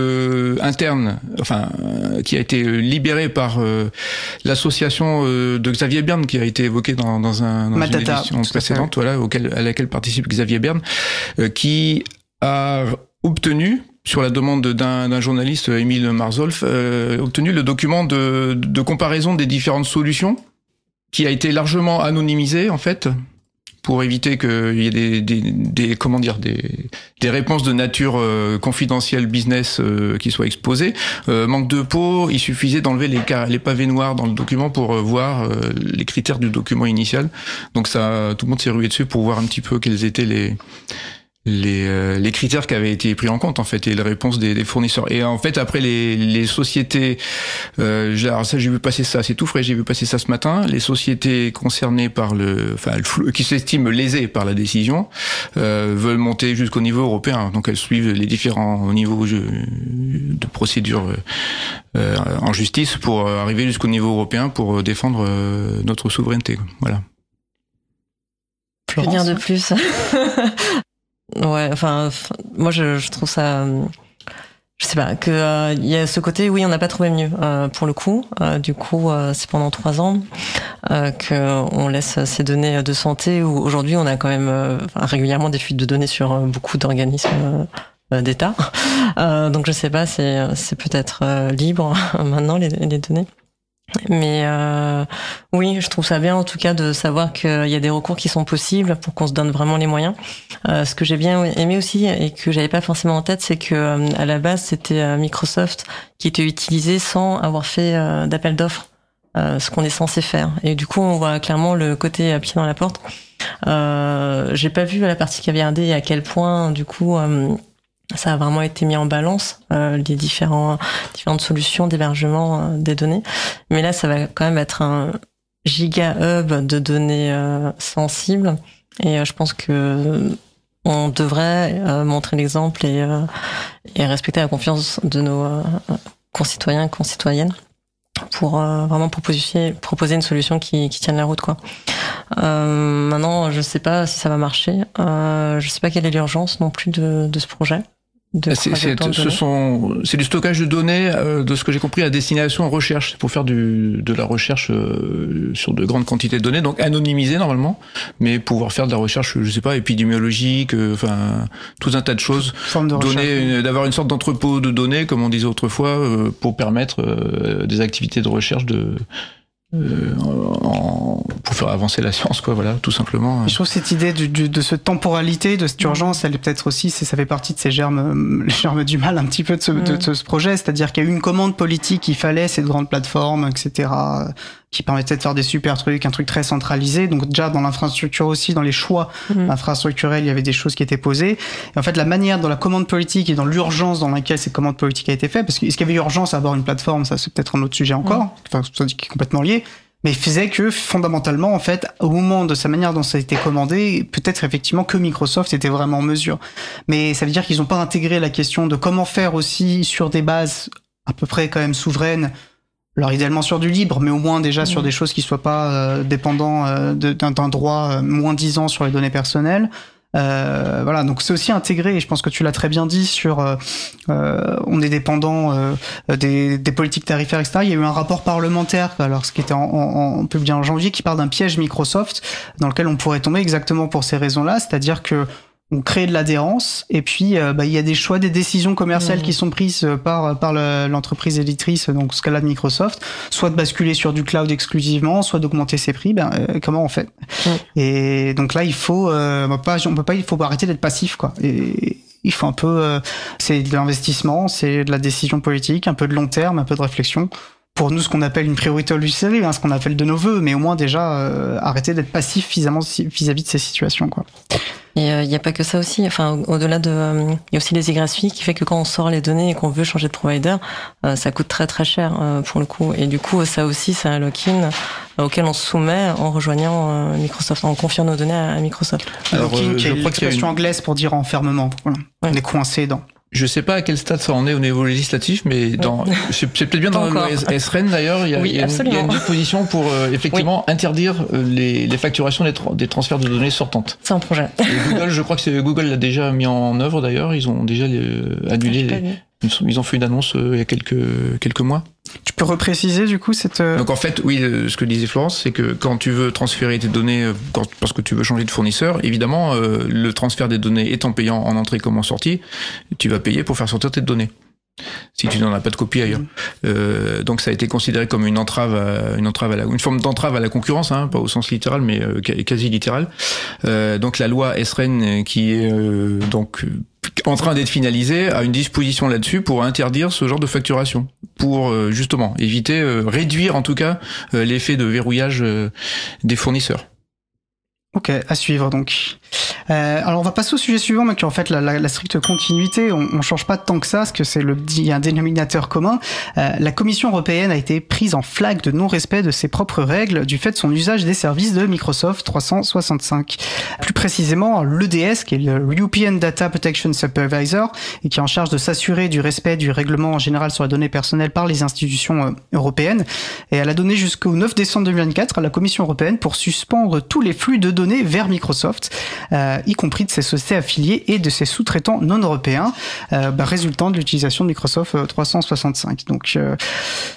de interne, enfin euh, qui a été libéré par euh, l'association euh, de Xavier Berne qui a été évoquée dans dans un dans une édition précédente, voilà, auquel à laquelle participe Xavier Berne, euh, qui a obtenu sur la demande d'un, d'un journaliste, Émile Marzolf, euh, obtenu le document de, de comparaison des différentes solutions, qui a été largement anonymisé en fait, pour éviter qu'il y ait des, des, des comment dire des, des réponses de nature euh, confidentielle business euh, qui soient exposées. Euh, manque de peau, il suffisait d'enlever les, les pavés noirs dans le document pour euh, voir euh, les critères du document initial. Donc ça, tout le monde s'est rué dessus pour voir un petit peu quels étaient les les, euh, les critères qui avaient été pris en compte en fait et les réponses des, des fournisseurs. Et en fait après les, les sociétés, euh, alors ça j'ai vu passer ça, c'est tout frais, j'ai vu passer ça ce matin. Les sociétés concernées par le, enfin le, qui s'estiment lésées par la décision, euh, veulent monter jusqu'au niveau européen. Donc elles suivent les différents niveaux de procédure euh, en justice pour arriver jusqu'au niveau européen pour défendre euh, notre souveraineté. Voilà. Que dire de plus? Ouais, enfin, moi je, je trouve ça, je sais pas, que euh, il y a ce côté, oui, on n'a pas trouvé mieux euh, pour le coup. Euh, du coup, euh, c'est pendant trois ans euh, que on laisse ces données de santé. Où aujourd'hui, on a quand même euh, régulièrement des fuites de données sur euh, beaucoup d'organismes euh, d'État. Euh, donc je sais pas, c'est c'est peut-être euh, libre maintenant les, les données. Mais euh, oui, je trouve ça bien en tout cas de savoir qu'il y a des recours qui sont possibles pour qu'on se donne vraiment les moyens. Euh, ce que j'ai bien aimé aussi et que j'avais pas forcément en tête, c'est que euh, à la base c'était Microsoft qui était utilisé sans avoir fait euh, d'appel d'offres, euh, ce qu'on est censé faire. Et du coup, on voit clairement le côté pied dans la porte. Euh, j'ai pas vu à la partie caviar D à quel point du coup euh, ça a vraiment été mis en balance, euh, les différents, différentes solutions d'hébergement euh, des données. Mais là, ça va quand même être un giga hub de données euh, sensibles. Et euh, je pense que on devrait euh, montrer l'exemple et, euh, et respecter la confiance de nos euh, concitoyens et concitoyennes pour euh, vraiment proposer, proposer une solution qui, qui tienne la route, quoi. Euh, maintenant, je sais pas si ça va marcher. Euh, je sais pas quelle est l'urgence non plus de, de ce projet. C'est, c'est, ce sont, c'est du stockage de données, euh, de ce que j'ai compris, à destination recherche. C'est pour faire du, de la recherche euh, sur de grandes quantités de données, donc anonymisées normalement, mais pouvoir faire de la recherche, je sais pas, épidémiologique, enfin euh, tout un tas de choses. Forme de donner, une, d'avoir une sorte d'entrepôt de données, comme on disait autrefois, euh, pour permettre euh, des activités de recherche de Euh, en, pour faire avancer la science, quoi, voilà, tout simplement. Je trouve cette idée du, du, de cette temporalité, de cette urgence, elle est peut-être aussi, c'est, ça fait partie de ces germes, les germes du mal un petit peu de ce, mmh. de, de ce projet, c'est-à-dire qu'il y a eu une commande politique, il fallait cette grande plateforme, et cetera, qui permettait de faire des super trucs, un truc très centralisé. Donc déjà dans l'infrastructure aussi, dans les choix mmh. infrastructurels, il y avait des choses qui étaient posées. Et en fait, la manière dont la commande politique et dans l'urgence dans laquelle cette commande politique a été faite, parce est-ce qu'il y avait urgence à avoir une plateforme, ça c'est peut-être un autre sujet encore, mmh. enfin ça dit qui est complètement lié. Mais il faisait que, fondamentalement, en fait, au moment de sa manière dont ça a été commandé, peut-être effectivement que Microsoft était vraiment en mesure. Mais ça veut dire qu'ils n'ont pas intégré la question de comment faire aussi sur des bases à peu près quand même souveraines, alors idéalement sur du libre, mais au moins déjà mmh. sur des choses qui soient pas euh, dépendants euh, de, d'un, d'un droit euh, moins disant sur les données personnelles. Euh, voilà, donc c'est aussi intégré, et je pense que tu l'as très bien dit sur euh, euh, on est dépendant euh, des, des politiques tarifaires, et cetera. Il y a eu un rapport parlementaire, alors ce qui était en, en, en publié en janvier, qui parle d'un piège Microsoft dans lequel on pourrait tomber exactement pour ces raisons-là, c'est-à-dire que on crée de l'adhérence, et puis euh, bah, il y a des choix, des décisions commerciales mmh. qui sont prises par par le, l'entreprise éditrice, donc ce cas-là de Microsoft, soit de basculer sur du cloud exclusivement, soit d'augmenter ses prix. Ben euh, comment on fait mmh. Et donc là, il faut euh, pas, on peut pas, il faut arrêter d'être passif, quoi. Et il faut un peu, euh, c'est de l'investissement, c'est de la décision politique, un peu de long terme, un peu de réflexion. Pour nous, ce qu'on appelle une priorité industrielle, hein, ce qu'on appelle de nos vœux, mais au moins déjà euh, arrêter d'être passif vis-à-vis de ces situations, quoi. Et il euh, n'y a pas que ça aussi. Enfin, au-delà de, il euh, y a aussi les égratifiés qui fait que quand on sort les données et qu'on veut changer de provider, euh, ça coûte très très cher euh, pour le coup. Et du coup, ça aussi, c'est un lock-in euh, auquel on se soumet en rejoignant euh, Microsoft, en confiant nos données à, à Microsoft. Alors, lock-in, euh, qui est l'expression une... anglaise pour dire enfermement. Voilà. Ouais. On est coincé dans. Je sais pas à quel stade ça en est au niveau législatif, mais dans, ouais. c'est, c'est peut-être bien dans la S R E N d'ailleurs, il y a, oui, il y a, une, il y a une disposition pour euh, effectivement oui. interdire les, les facturations des, tra- des transferts de données sortantes. C'est un projet. Et Google, je crois que c'est Google l'a déjà mis en œuvre d'ailleurs, ils ont déjà les, annulé, les, ils, sont, ils ont fait une annonce euh, il y a quelques quelques mois. Tu peux repréciser du coup cette... Euh... Donc en fait, oui, euh, ce que disait Florence, c'est que quand tu veux transférer tes données, euh, quand, parce que tu veux changer de fournisseur, évidemment, euh, le transfert des données étant payant en entrée comme en sortie, tu vas payer pour faire sortir tes données, si tu n'en as pas de copie ailleurs. Mmh. Euh, donc ça a été considéré comme une entrave, à, une entrave à la, une forme d'entrave à la concurrence, hein, pas au sens littéral, mais euh, quasi littéral. Euh, donc la loi S R E N, qui est euh, donc en train d'être finalisée, a une disposition là-dessus pour interdire ce genre de facturation, pour euh, justement éviter, euh, réduire en tout cas euh, l'effet de verrouillage euh, des fournisseurs. Ok, à suivre donc. Euh, alors on va passer au sujet suivant, mais qui est en fait la, la, la stricte continuité. On, on change pas tant que ça, parce que c'est le il y a un dénominateur commun. Euh, la Commission européenne a été prise en flague de non-respect de ses propres règles du fait de son usage des services de Microsoft trois cent soixante-cinq. Plus précisément, l'E D S, qui est le European Data Protection Supervisor, et qui est en charge de s'assurer du respect du règlement en général sur les données personnelles par les institutions euh, européennes. Et elle a donné jusqu'au neuf décembre deux mille vingt-quatre à la Commission européenne pour suspendre tous les flux de données vers Microsoft, euh, y compris de ses sociétés affiliées et de ses sous-traitants non européens, euh, bah, résultant de l'utilisation de Microsoft trois cent soixante-cinq. Donc, euh,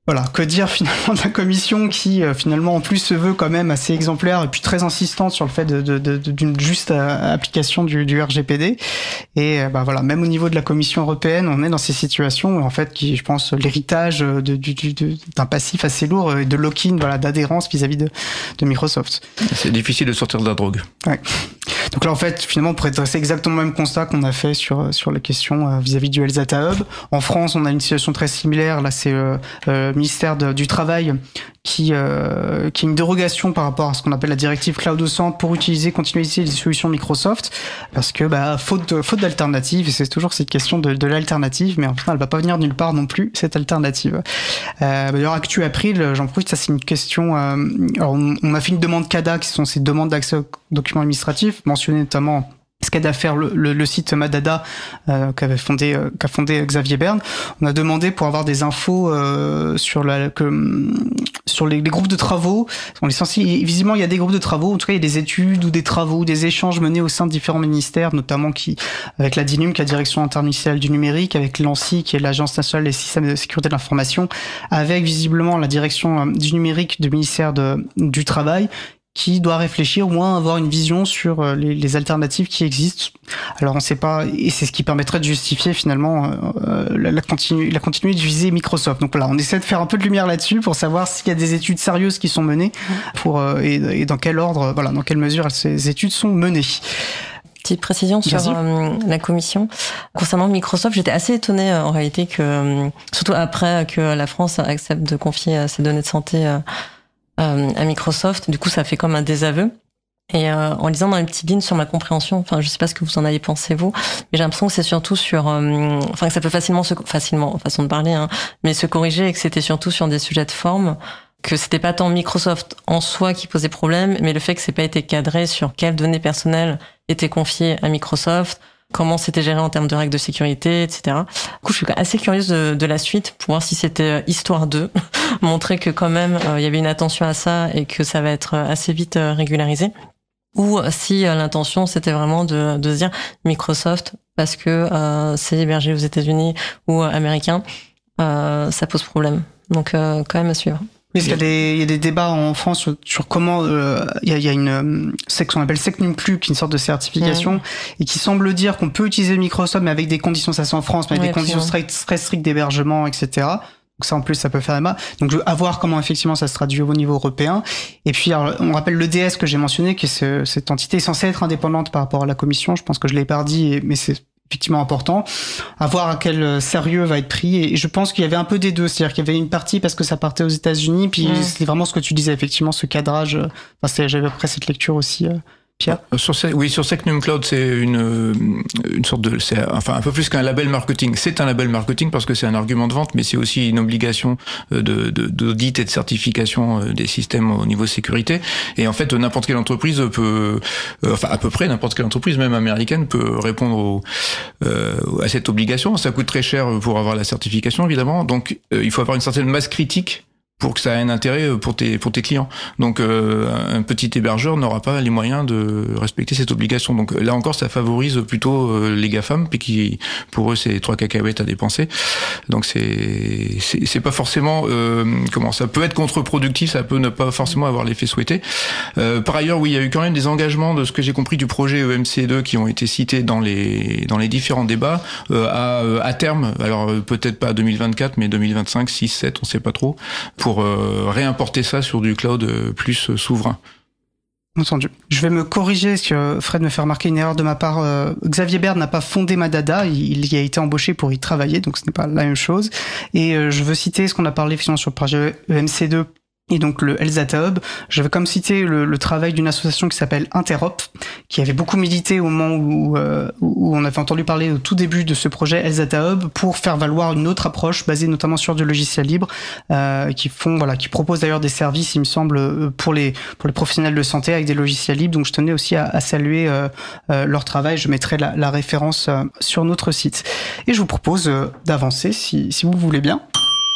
Voilà, que dire finalement de la commission qui euh, finalement en plus se veut quand même assez exemplaire et puis très insistante sur le fait de, de, de, d'une juste euh, application du, du R G P D. Et euh, bah voilà, même au niveau de la Commission européenne, on est dans ces situations où en fait, qui, je pense, l'héritage de, de, de, de, d'un passif assez lourd et de lock-in, voilà, d'adhérence vis-à-vis de, de Microsoft. C'est difficile de sortir de la drogue. Ouais. Donc là, en fait, finalement, on pourrait dresser exactement le même constat qu'on a fait sur sur la question euh, vis-à-vis du Health Data Hub. En France, on a une situation très similaire. Là, c'est euh, euh, le ministère de, du Travail qui euh, qui a une dérogation par rapport à ce qu'on appelle la directive Cloud au centre pour utiliser, continuer à utiliser les solutions Microsoft, parce que bah faute de, faute d'alternative, et c'est toujours cette question de, de l'alternative, mais en fait, elle va pas venir nulle part non plus cette alternative. Euh, d'ailleurs, Actu April, j'en profite, ça c'est une question. Euh, alors, on, on a fait une demande C A D A, qui sont ces demandes d'accès aux documents administratifs, mentionnées notamment ce qu'a d'affaire le, le, le site Madada euh, qu'avait fondé euh, qu'a fondé Xavier Berne. On a demandé pour avoir des infos euh, sur la que, sur les, les groupes de travaux. On est censé, visiblement il y a des groupes de travaux, en tout cas il y a des études ou des travaux, des échanges menés au sein de différents ministères, notamment qui avec la DINUM, qui est la Direction interministérielle du numérique, avec l'ANSSI qui est l'Agence nationale des systèmes de sécurité de l'information, avec visiblement la Direction du numérique du ministère de, du travail, qui doit réfléchir ou moins avoir une vision sur les, les alternatives qui existent. Alors on ne sait pas, et c'est ce qui permettrait de justifier finalement euh, la, la, continu, la continuité d'utiliser Microsoft. Donc voilà, on essaie de faire un peu de lumière là-dessus pour savoir s'il y a des études sérieuses qui sont menées pour euh, et, et dans quel ordre, voilà, dans quelle mesure ces études sont menées. Petite précision sur euh, la commission. Concernant Microsoft, j'étais assez étonnée euh, en réalité que, euh, surtout après que la France accepte de confier euh, ses données de santé euh, Euh, à Microsoft, du coup ça fait comme un désaveu. Et euh, en lisant dans les petites lignes sur ma compréhension, enfin je sais pas ce que vous en avez pensé vous, mais j'ai l'impression que c'est surtout sur, euh, enfin que ça peut facilement se, facilement façon de parler, hein, mais se corriger et que c'était surtout sur des sujets de forme, que c'était pas tant Microsoft en soi qui posait problème, mais le fait que c'est pas été cadré sur quelles données personnelles étaient confiées à Microsoft, comment c'était géré en termes de règles de sécurité, et cetera. Du coup, je suis assez curieuse de, de la suite pour voir si c'était histoire de montrer que quand même il euh, y avait une attention à ça et que ça va être assez vite euh, régularisé, ou si euh, l'intention c'était vraiment de, de se dire Microsoft parce que euh, c'est hébergé aux États-Unis ou euh, américain, euh, ça pose problème. Donc euh, quand même à suivre. Oui, parce qu'il y a des, il y a des débats en France sur, sur comment euh, il y a, il y a une c'est ce qu'on appelle SecNumClub, qui est une sorte de certification mmh. et qui semble dire qu'on peut utiliser Microsoft mais avec des conditions, ça c'est en France, mais avec ouais, des conditions très, très strictes d'hébergement, et cetera. Donc ça en plus ça peut faire mal. Donc je veux voir comment effectivement ça se traduit au niveau européen. Et puis alors, on rappelle l'E D S que j'ai mentionné, qui est ce, cette entité est censée être indépendante par rapport à la Commission. Je pense que je l'ai pas dit, mais c'est effectivement important, à voir à quel sérieux va être pris, et je pense qu'il y avait un peu des deux, c'est-à-dire qu'il y avait une partie parce que ça partait aux États-Unis, puis mmh. c'est vraiment ce que tu disais, effectivement, ce cadrage, enfin, c'est, j'avais après cette lecture aussi, euh, Pierre. Sur, oui, sur SecNumCloud, c'est une, une sorte de, c'est enfin un peu plus qu'un label marketing. C'est un label marketing parce que c'est un argument de vente, mais c'est aussi une obligation de, de d'audit et de certification des systèmes au niveau sécurité. Et en fait, n'importe quelle entreprise peut, enfin à peu près n'importe quelle entreprise, même américaine, peut répondre au, euh, à cette obligation. Ça coûte très cher pour avoir la certification, évidemment. Donc, euh, il faut avoir une certaine masse critique pour que ça ait un intérêt pour tes pour tes clients. Donc euh, un petit hébergeur n'aura pas les moyens de respecter cette obligation. Donc là encore, ça favorise plutôt euh, les GAFAM, puis qui pour eux c'est trois cacahuètes à dépenser. Donc c'est c'est, c'est pas forcément euh, comment ça peut être contre-productif, ça peut ne pas forcément avoir l'effet souhaité. Euh, par ailleurs, oui, il y a eu quand même des engagements de ce que j'ai compris du projet E M C deux qui ont été cités dans les dans les différents débats euh, à à terme. Alors peut-être pas deux mille vingt-quatre, mais deux mille vingt-cinq, six, sept, on sait pas trop. Pour euh, réimporter ça sur du cloud euh, plus euh, souverain. Entendu. Je vais me corriger, parce que Fred me fait remarquer une erreur de ma part. Euh, Xavier Berne n'a pas fondé Madada, il, il y a été embauché pour y travailler, donc ce n'est pas la même chose. Et euh, je veux citer ce qu'on a parlé finalement sur le projet E M C deux, et donc le Health Data Hub. Je vais comme citer le, le travail d'une association qui s'appelle Interop, qui avait beaucoup milité au moment où, euh, où on avait entendu parler au tout début de ce projet Health Data Hub pour faire valoir une autre approche basée notamment sur du logiciel libre, euh, qui font voilà, qui proposent d'ailleurs des services, il me semble, pour les pour les professionnels de santé avec des logiciels libres. Donc je tenais aussi à, à saluer euh, euh, leur travail. Je mettrai la, la référence euh, sur notre site. Et je vous propose euh, d'avancer si si vous le voulez bien.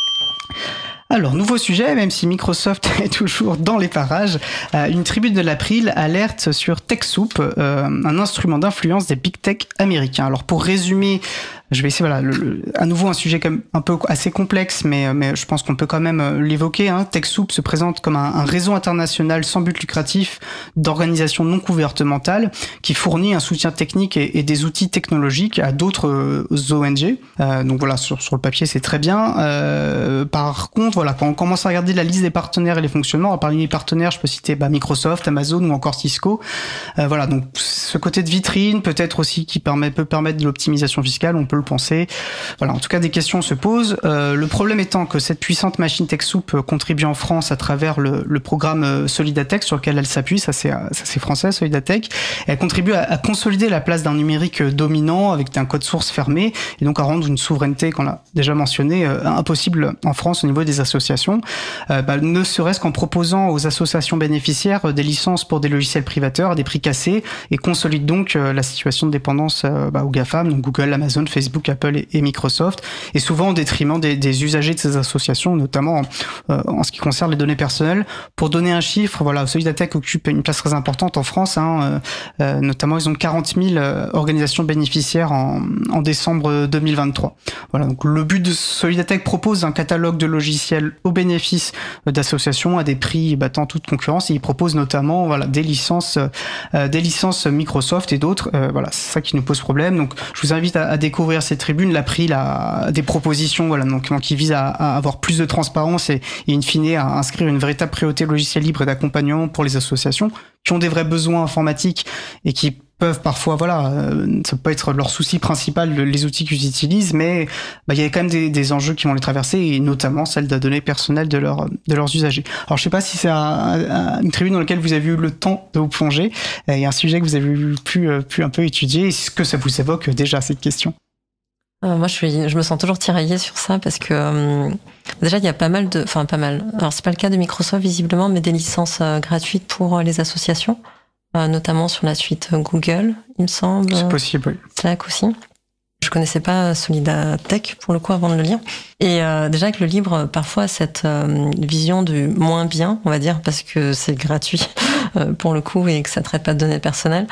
Alors, nouveau sujet, même si Microsoft est toujours dans les parages, euh, une tribune de l'April alerte sur TechSoup, euh, un instrument d'influence des big tech américains. Alors, pour résumer Je vais essayer, voilà, le, le, à nouveau un sujet comme un peu assez complexe, mais, mais je pense qu'on peut quand même l'évoquer. Hein. TechSoup se présente comme un, un réseau international sans but lucratif d'organisations non gouvernementales qui fournit un soutien technique et, et des outils technologiques à d'autres euh, O N G. Euh, donc voilà, sur, sur le papier, c'est très bien. Euh, par contre, voilà, quand on commence à regarder la liste des partenaires et les fonctionnements, parmi les partenaires, je peux citer bah, Microsoft, Amazon ou encore Cisco. Euh, voilà, donc ce côté de vitrine, peut-être aussi qui permet, peut permettre de l'optimisation fiscale, on peut le penser. Voilà, en tout cas, des questions se posent. Euh, le problème étant que cette puissante machine TechSoup contribue en France à travers le, le programme Solidatech sur lequel elle s'appuie, ça c'est, ça c'est français, Solidatech. Elle contribue à, à consolider la place d'un numérique dominant avec un code source fermé et donc à rendre une souveraineté, qu'on l'a déjà mentionné, euh, impossible en France au niveau des associations. Euh, bah, ne serait-ce qu'en proposant aux associations bénéficiaires des licences pour des logiciels privateurs à des prix cassés et consolide donc euh, la situation de dépendance euh, bah, aux GAFAM, donc Google, Amazon, Facebook, Apple et, et Microsoft, et souvent au détriment des, des usagers de ces associations, notamment euh, en ce qui concerne les données personnelles. Pour donner un chiffre, voilà, Solidatech occupe une place très importante en France, hein, euh, euh, notamment ils ont quarante mille euh, organisations bénéficiaires en, en décembre deux mille vingt-trois. Voilà, donc le but de Solidatech propose un catalogue de logiciels au bénéfice d'associations à des prix battant toute concurrence, et il propose notamment voilà des licences, euh, des licences Microsoft et d'autres. Euh, voilà, c'est ça qui nous pose problème. Donc, je vous invite à, à découvrir cette tribune. L'April a des propositions, voilà, donc qui visent à, à avoir plus de transparence et, et in fine à inscrire une véritable priorité logiciel libre et d'accompagnement pour les associations qui ont des vrais besoins informatiques et qui peuvent parfois, voilà, euh, ça peut pas être leur souci principal, le, les outils qu'ils utilisent, mais bah, il y a quand même des, des enjeux qui vont les traverser, et notamment celle de la donnée personnelle de, leur, de leurs usagers. Alors, je sais pas si c'est un, un, une tribune dans laquelle vous avez eu le temps de vous plonger, et un sujet que vous avez pu, pu un peu étudier. Est-ce que ça vous évoque déjà cette question? Euh, moi, je suis, je me sens toujours tiraillée sur ça parce que euh, déjà il y a pas mal de, enfin pas mal. Alors c'est pas le cas de Microsoft visiblement, mais des licences euh, gratuites pour euh, les associations, euh, notamment sur la suite Google, il me semble. C'est possible, oui. Slack aussi. Je connaissais pas Solidatech pour le coup avant de le lire. Et euh, déjà avec le livre, parfois cette euh, vision du moins bien, on va dire, parce que c'est gratuit euh, pour le coup et que ça traite pas de données personnelles.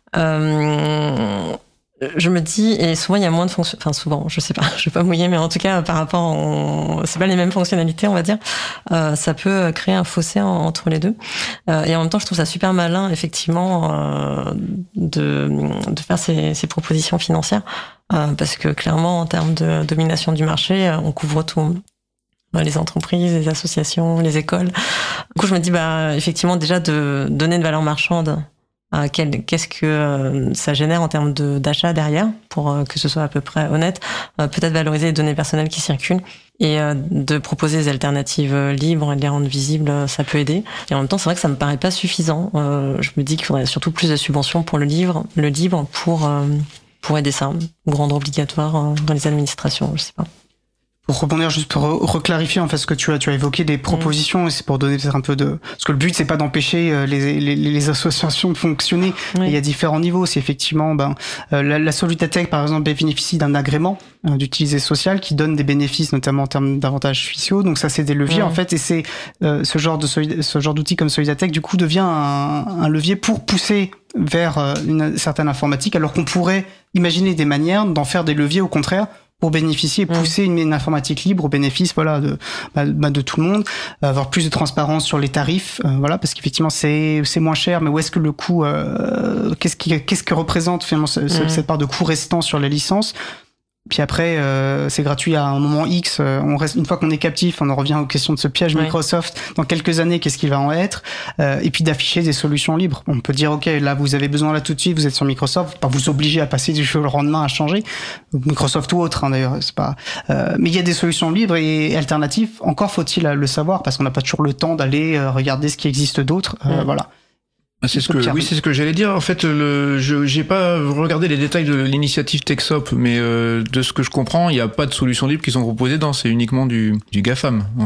Euh, Je me dis, et souvent il y a moins de fonctions, enfin souvent, je sais pas, je vais pas mouiller, mais en tout cas par rapport, en... c'est pas les mêmes fonctionnalités, on va dire, euh, ça peut créer un fossé en, entre les deux. Euh, et en même temps, je trouve ça super malin, effectivement, euh, de, de faire ces, ces propositions financières, euh, parce que clairement, en termes de domination du marché, on couvre tout. Les entreprises, les associations, les écoles. Du coup, je me dis, bah effectivement, déjà de donner une valeur marchande. Euh, quel, qu'est-ce que euh, ça génère en termes de, d'achat derrière pour euh, que ce soit à peu près honnête, euh, peut-être valoriser les données personnelles qui circulent et euh, de proposer des alternatives euh, libres et de les rendre visibles, euh, ça peut aider. Et en même temps, c'est vrai que ça me paraît pas suffisant. Euh, je me dis qu'il faudrait surtout plus de subventions pour le livre, le libre pour euh, pour aider ça, ou rendre obligatoire euh, dans les administrations, je sais pas. Pour rebondir, juste pour reclarifier en fait ce que tu as, tu as évoqué des propositions, mmh. et c'est pour donner peut-être un peu de, parce que le but c'est pas d'empêcher les, les, les associations de fonctionner. Oui. Il y a différents niveaux. C'est effectivement, ben, la, la Solidatech par exemple bénéficie d'un agrément euh, d'utilité sociale qui donne des bénéfices, notamment en termes d'avantages fiscaux. Donc ça c'est des leviers mmh. en fait, et c'est euh, ce genre de ce genre d'outil comme Solidatech du coup devient un, un levier pour pousser vers une certaine informatique, alors qu'on pourrait imaginer des manières d'en faire des leviers au contraire pour bénéficier et pousser mmh. une, une informatique libre au bénéfice voilà de bah, de tout le monde, avoir plus de transparence sur les tarifs, euh, voilà, parce qu'effectivement c'est c'est moins cher, mais où est-ce que le coût euh, qu'est-ce qui qu'est-ce que représente finalement ce, mmh. cette part de coût restant sur les licences. Puis après, euh, c'est gratuit à un moment X. Euh, on reste, une fois qu'on est captif, on en revient aux questions de ce piège oui. Microsoft. Dans quelques années, qu'est-ce qu'il va en être euh, et puis d'afficher des solutions libres. On peut dire, ok, là vous avez besoin là tout de suite, vous êtes sur Microsoft, pas vous obliger à passer du jour au lendemain à changer. Microsoft ou autre, hein, d'ailleurs, c'est pas. Euh, mais il y a des solutions libres et alternatives. Encore faut-il le savoir parce qu'on n'a pas toujours le temps d'aller euh, regarder ce qui existe d'autre. Euh, mmh. Voilà. C'est ce que, oui, c'est ce que j'allais dire. En fait, le, je, j'ai pas regardé les détails de l'initiative TechSoup, mais euh, de ce que je comprends, il n'y a pas de solutions libres qui sont proposées dans, c'est uniquement du, du GAFAM, en fait.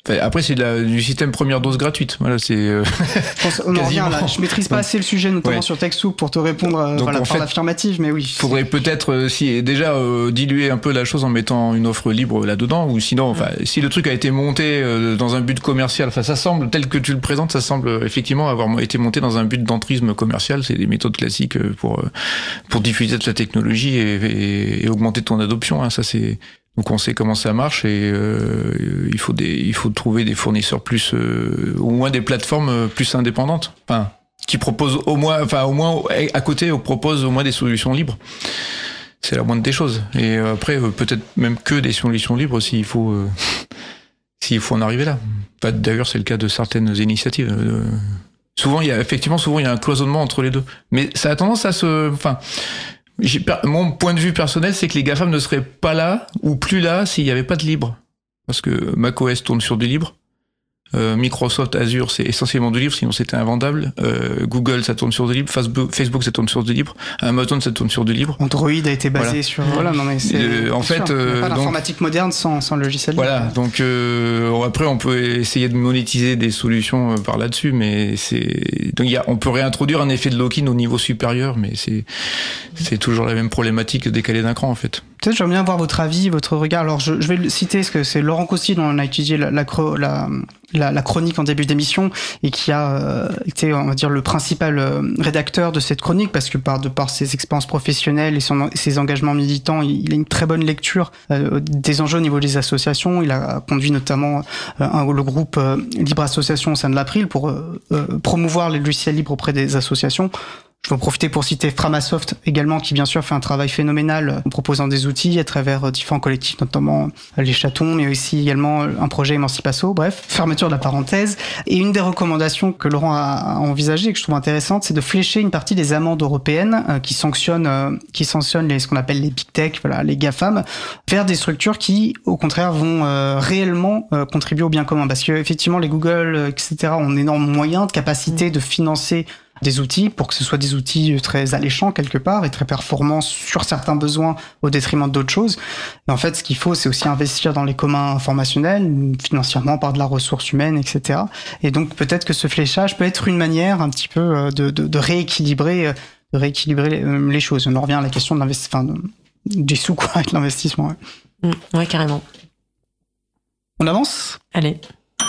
Après, c'est de la, du système première dose gratuite. Voilà, c'est. Euh, je pense, on en revient là. Je maîtrise pas assez le sujet, notamment ouais. sur TechSoup, pour te répondre euh, voilà, par l'affirmative, mais oui. Faudrait peut-être euh, si déjà euh, diluer un peu la chose en mettant une offre libre là-dedans, ou sinon, enfin, mmh. si le truc a été monté euh, dans un but commercial, enfin, ça semble tel que tu le présentes, ça semble effectivement avoir été monté dans un but d'entrisme commercial. C'est des méthodes classiques pour euh, pour diffuser de la technologie et, et, et augmenter ton adoption. Hein, ça c'est. Donc on sait comment ça marche et euh, il faut des, il faut trouver des fournisseurs plus, euh, au moins des plateformes plus indépendantes, enfin qui proposent au moins, enfin au moins à côté, on propose au moins des solutions libres. C'est la moindre des choses. Et après peut-être même que des solutions libres s'il faut, euh, s'il faut en arriver là. Enfin, d'ailleurs c'est le cas de certaines initiatives. Euh, souvent il y a effectivement souvent il y a un cloisonnement entre les deux, mais ça a tendance à se, enfin. J'ai, mon point de vue personnel, c'est que les GAFAM ne seraient pas là ou plus là s'il n'y avait pas de libre. Parce que macOS tourne sur du libre. Euh, Microsoft Azure, c'est essentiellement du libre, sinon c'était invendable. Euh, Google, ça tourne sur du libre. Facebook, Facebook, ça tourne sur du libre. Amazon, ça tourne sur du libre. Android a été basé voilà. sur. Voilà, non mais c'est. Euh, en fait, euh, il n'y a pas d'informatique donc, moderne sans, sans logiciel libre. Voilà. Donc euh, après, on peut essayer de monétiser des solutions par là-dessus, mais c'est donc il y a, on peut réintroduire un effet de lock-in au niveau supérieur, mais c'est c'est toujours la même problématique décalée d'un cran en fait. Peut-être j'aimerais bien avoir votre avis, votre regard. Alors je, je vais le citer parce que c'est Laurent Costi dont on a étudié la, la, la, la, la chronique en début d'émission et qui a euh, été, on va dire, le principal euh, rédacteur de cette chronique parce que par de par ses expériences professionnelles et son, ses engagements militants, il, il a une très bonne lecture euh, des enjeux au niveau des associations. Il a conduit notamment euh, un, le groupe euh, Libre Association au sein de l'April pour euh, euh, promouvoir les logiciels libres auprès des associations. Je vais en profiter pour citer Framasoft également, qui bien sûr fait un travail phénoménal en proposant des outils à travers différents collectifs, notamment les chatons, mais aussi également un projet Emancipasso. Bref, fermeture de la parenthèse. Et une des recommandations que Laurent a envisagées et que je trouve intéressante, c'est de flécher une partie des amendes européennes euh, qui sanctionnent, euh, qui sanctionnent les, ce qu'on appelle les big tech, voilà, les GAFAM, vers des structures qui, au contraire, vont euh, réellement euh, contribuer au bien commun. Parce que effectivement, les Google, et cetera, ont d'énormes moyens, de capacité de financer des outils pour que ce soit des outils très alléchants quelque part et très performants sur certains besoins au détriment d'autres choses. Et en fait, ce qu'il faut, c'est aussi investir dans les communs informationnels, financièrement par de la ressource humaine, et cetera. Et donc peut-être que ce fléchage peut être une manière un petit peu de, de, de rééquilibrer, de rééquilibrer les choses. On en revient à la question de l'investissement, enfin, du sous quoi, avec l'investissement. Ouais. Mmh, ouais, carrément. On avance ? Allez.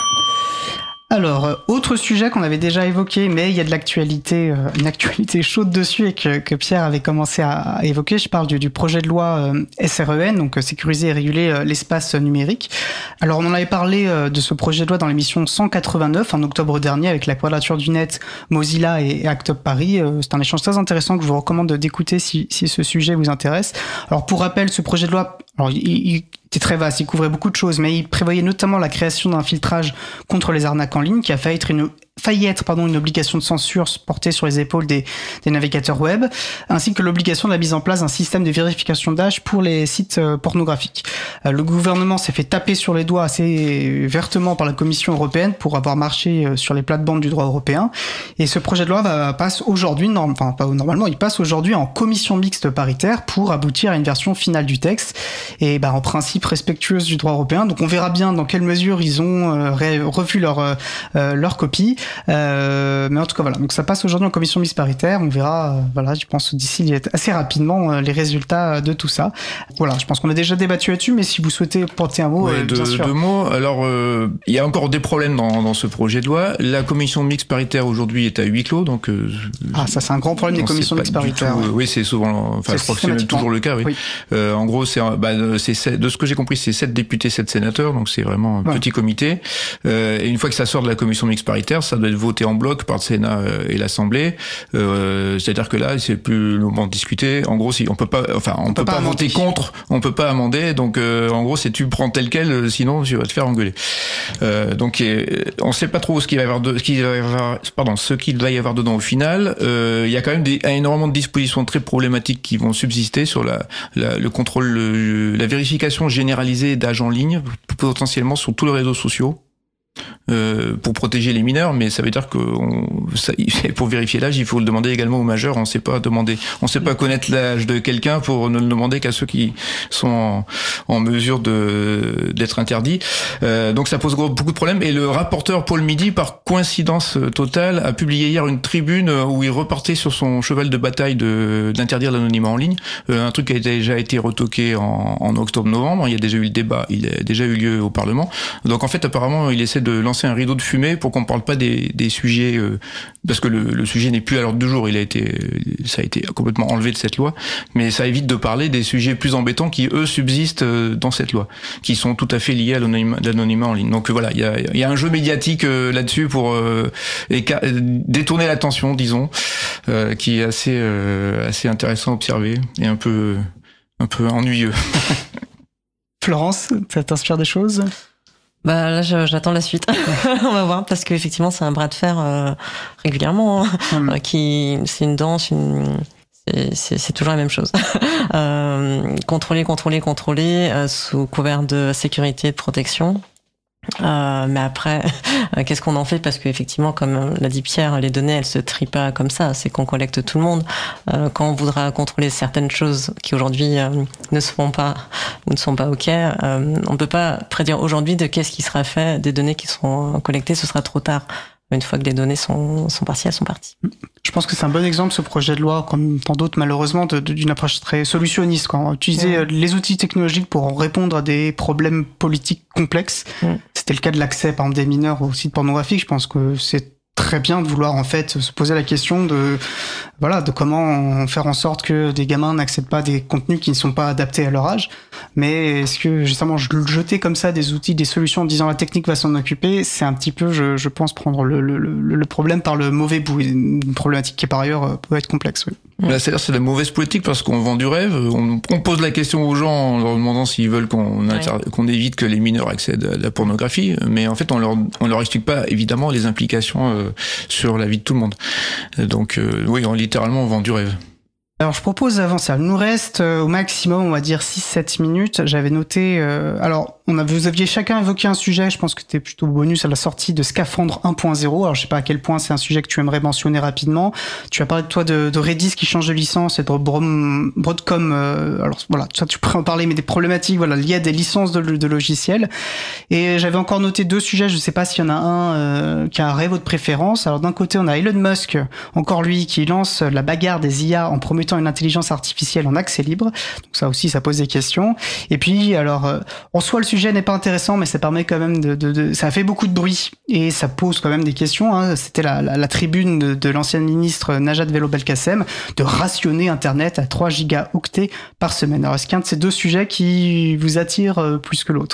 Alors, autre sujet qu'on avait déjà évoqué, mais il y a de l'actualité, euh, une actualité chaude dessus et que, que Pierre avait commencé à, à évoquer. Je parle du, du projet de loi euh, S R E N, donc euh, sécuriser et réguler euh, l'espace numérique. Alors, on en avait parlé euh, de ce projet de loi dans l'émission cent quatre-vingt-neuf en octobre dernier avec la Quadrature du Net, Mozilla et, et Act Up Paris. Euh, c'est un échange très intéressant que je vous recommande d'écouter si, si ce sujet vous intéresse. Alors, pour rappel, ce projet de loi, alors il, il était très vaste, il couvrait beaucoup de choses, mais il prévoyait notamment la création d'un filtrage contre les arnaques en ligne qui a failli être une failli être pardon une obligation de censure portée sur les épaules des, des navigateurs web, ainsi que l'obligation de la mise en place d'un système de vérification d'âge pour les sites euh, pornographiques. Euh, le gouvernement s'est fait taper sur les doigts assez vertement par la Commission européenne pour avoir marché euh, sur les plates-bandes du droit européen, et ce projet de loi va, passe aujourd'hui, norm, enfin pas normalement, il passe aujourd'hui en commission mixte paritaire pour aboutir à une version finale du texte, et bah, en principe respectueuse du droit européen. Donc on verra bien dans quelle mesure ils ont euh, ré, revu leur, euh, leur copie. Euh, mais en tout cas voilà, donc ça passe aujourd'hui en commission mixte paritaire, on verra euh, voilà, je pense d'ici assez rapidement euh, les résultats de tout ça. Voilà, je pense qu'on a déjà débattu là-dessus, mais si vous souhaitez porter un mot, ouais, euh, de, bien sûr. Deux mots. Alors euh, il y a encore des problèmes dans, dans ce projet de loi. La commission mixte paritaire aujourd'hui est à huis clos, donc euh, ah ça c'est un grand problème des commissions mixtes paritaires. Tout, ouais. Oui, c'est souvent, enfin je crois que c'est toujours le cas. Oui. oui. Euh, en gros, c'est, bah, c'est de ce que j'ai compris, c'est sept députés, sept sénateurs, donc c'est vraiment un ouais. petit comité. Euh, et une fois que ça sort de la commission mixte paritaire, ça doit être voté en bloc par le Sénat et l'Assemblée. Euh, c'est-à-dire que là, c'est plus le moment de discuter. En gros, si on peut pas, enfin, on, on peut, peut pas, pas voter contre, on peut pas amender. Donc, euh, en gros, c'est tu prends tel quel, sinon tu vas te faire engueuler. Euh, donc, et, on sait pas trop ce qu'il va y avoir, de, ce qu'il va y avoir, pardon, ce qu'il va y avoir dedans au final. Euh, il y a quand même des, énormément de dispositions très problématiques qui vont subsister sur la, la le contrôle, le, la vérification généralisée d'âge en ligne, potentiellement sur tous les réseaux sociaux. euh, pour protéger les mineurs, mais ça veut dire que on, ça, pour vérifier l'âge, il faut le demander également aux majeurs. On ne sait pas demander, on sait pas connaître l'âge de quelqu'un pour ne le demander qu'à ceux qui sont en, en mesure de d'être interdits. Euh, donc ça pose beaucoup de problèmes. Et le rapporteur Paul Midi, par coïncidence totale, a publié hier une tribune où il repartait sur son cheval de bataille de d'interdire l'anonymat en ligne, euh, un truc qui a déjà été retoqué en, en octobre-novembre. Il y a déjà eu le débat, il a déjà eu lieu au Parlement. Donc en fait, apparemment, il essaie de lancer un rideau de fumée pour qu'on parle pas des, des sujets, euh, parce que le, le sujet n'est plus à l'ordre du jour. Il a été, ça a été complètement enlevé de cette loi, mais ça évite de parler des sujets plus embêtants qui eux subsistent dans cette loi, qui sont tout à fait liés à l'anonymat, l'anonymat en ligne. Donc voilà, il y a, il y a un jeu médiatique euh, là-dessus pour euh, éca- détourner l'attention, disons, euh, qui est assez, euh, assez intéressant à observer et un peu, un peu ennuyeux. Florence, ça t'inspire des choses ? Bah là, je, j'attends la suite. On va voir, parce qu'effectivement, c'est un bras de fer euh, régulièrement, hein, hum. euh, qui c'est une danse, une c'est, c'est, c'est toujours la même chose. euh, contrôler, contrôler, contrôler, euh, sous couvert de sécurité et de protection. Euh, mais après, euh, qu'est-ce qu'on en fait ? Parce qu'effectivement, comme l'a dit Pierre, les données, elles se trient pas comme ça. C'est qu'on collecte tout le monde. Euh, quand on voudra contrôler certaines choses qui aujourd'hui euh, ne se font pas, ne sont pas ok, euh, on peut pas prédire aujourd'hui de qu'est-ce qui sera fait des données qui seront collectées. Ce sera trop tard. Une fois que les données sont, sont parties, elles sont parties. Je pense que c'est un bon exemple, ce projet de loi, comme tant d'autres malheureusement, de, de, d'une approche très solutionniste, quoi. Utiliser mmh. les outils technologiques pour répondre à des problèmes politiques complexes. Mmh. C'était le cas de l'accès, par exemple, des mineurs aux sites pornographiques. Je pense que c'est très bien de vouloir en fait se poser la question de voilà de comment faire en sorte que des gamins n'accèdent pas à des contenus qui ne sont pas adaptés à leur âge. Mais est-ce que justement jeter comme ça des outils, des solutions en disant la technique va s'en occuper, c'est un petit peu, je, je pense, prendre le, le, le problème par le mauvais bout, une problématique qui par ailleurs peut être complexe. Oui. Là, c'est-à-dire c'est la mauvaise politique parce qu'on vend du rêve. On, on pose la question aux gens en leur demandant s'ils veulent qu'on, inter- ouais. qu'on évite que les mineurs accèdent à la pornographie, mais en fait on leur on leur explique pas évidemment les implications euh, sur la vie de tout le monde. Donc euh, oui, on, littéralement on vend du rêve. Alors je propose d'avancer. Il nous reste euh, au maximum, on va dire six sept minutes. J'avais noté... Euh, alors, on a, vous aviez chacun évoqué un sujet, je pense que c'était plutôt bonus à la sortie de Scaphandre un point zéro. Alors je sais pas à quel point c'est un sujet que tu aimerais mentionner rapidement. Tu as parlé de toi de, de Redis qui change de licence et de Brom, Broadcom. Euh, alors voilà, ça tu pourrais en parler, mais des problématiques voilà, liées à des licences de, de logiciels. Et j'avais encore noté deux sujets, je sais pas s'il y en a un euh, qui a un rêve de préférence. Alors d'un côté, on a Elon Musk, encore lui, qui lance la bagarre des I A en promettant une intelligence artificielle en accès libre. Donc ça aussi, ça pose des questions. Et puis, alors, euh, en soi, le sujet n'est pas intéressant, mais ça permet quand même de, de, de... ça a fait beaucoup de bruit et ça pose quand même des questions. Hein. C'était la, la, la tribune de, de l'ancienne ministre Najat Vallaud-Belkacem de rationner Internet à trois gigaoctets par semaine. Alors, est-ce qu'il y a un de ces deux sujets qui vous attire euh, plus que l'autre ?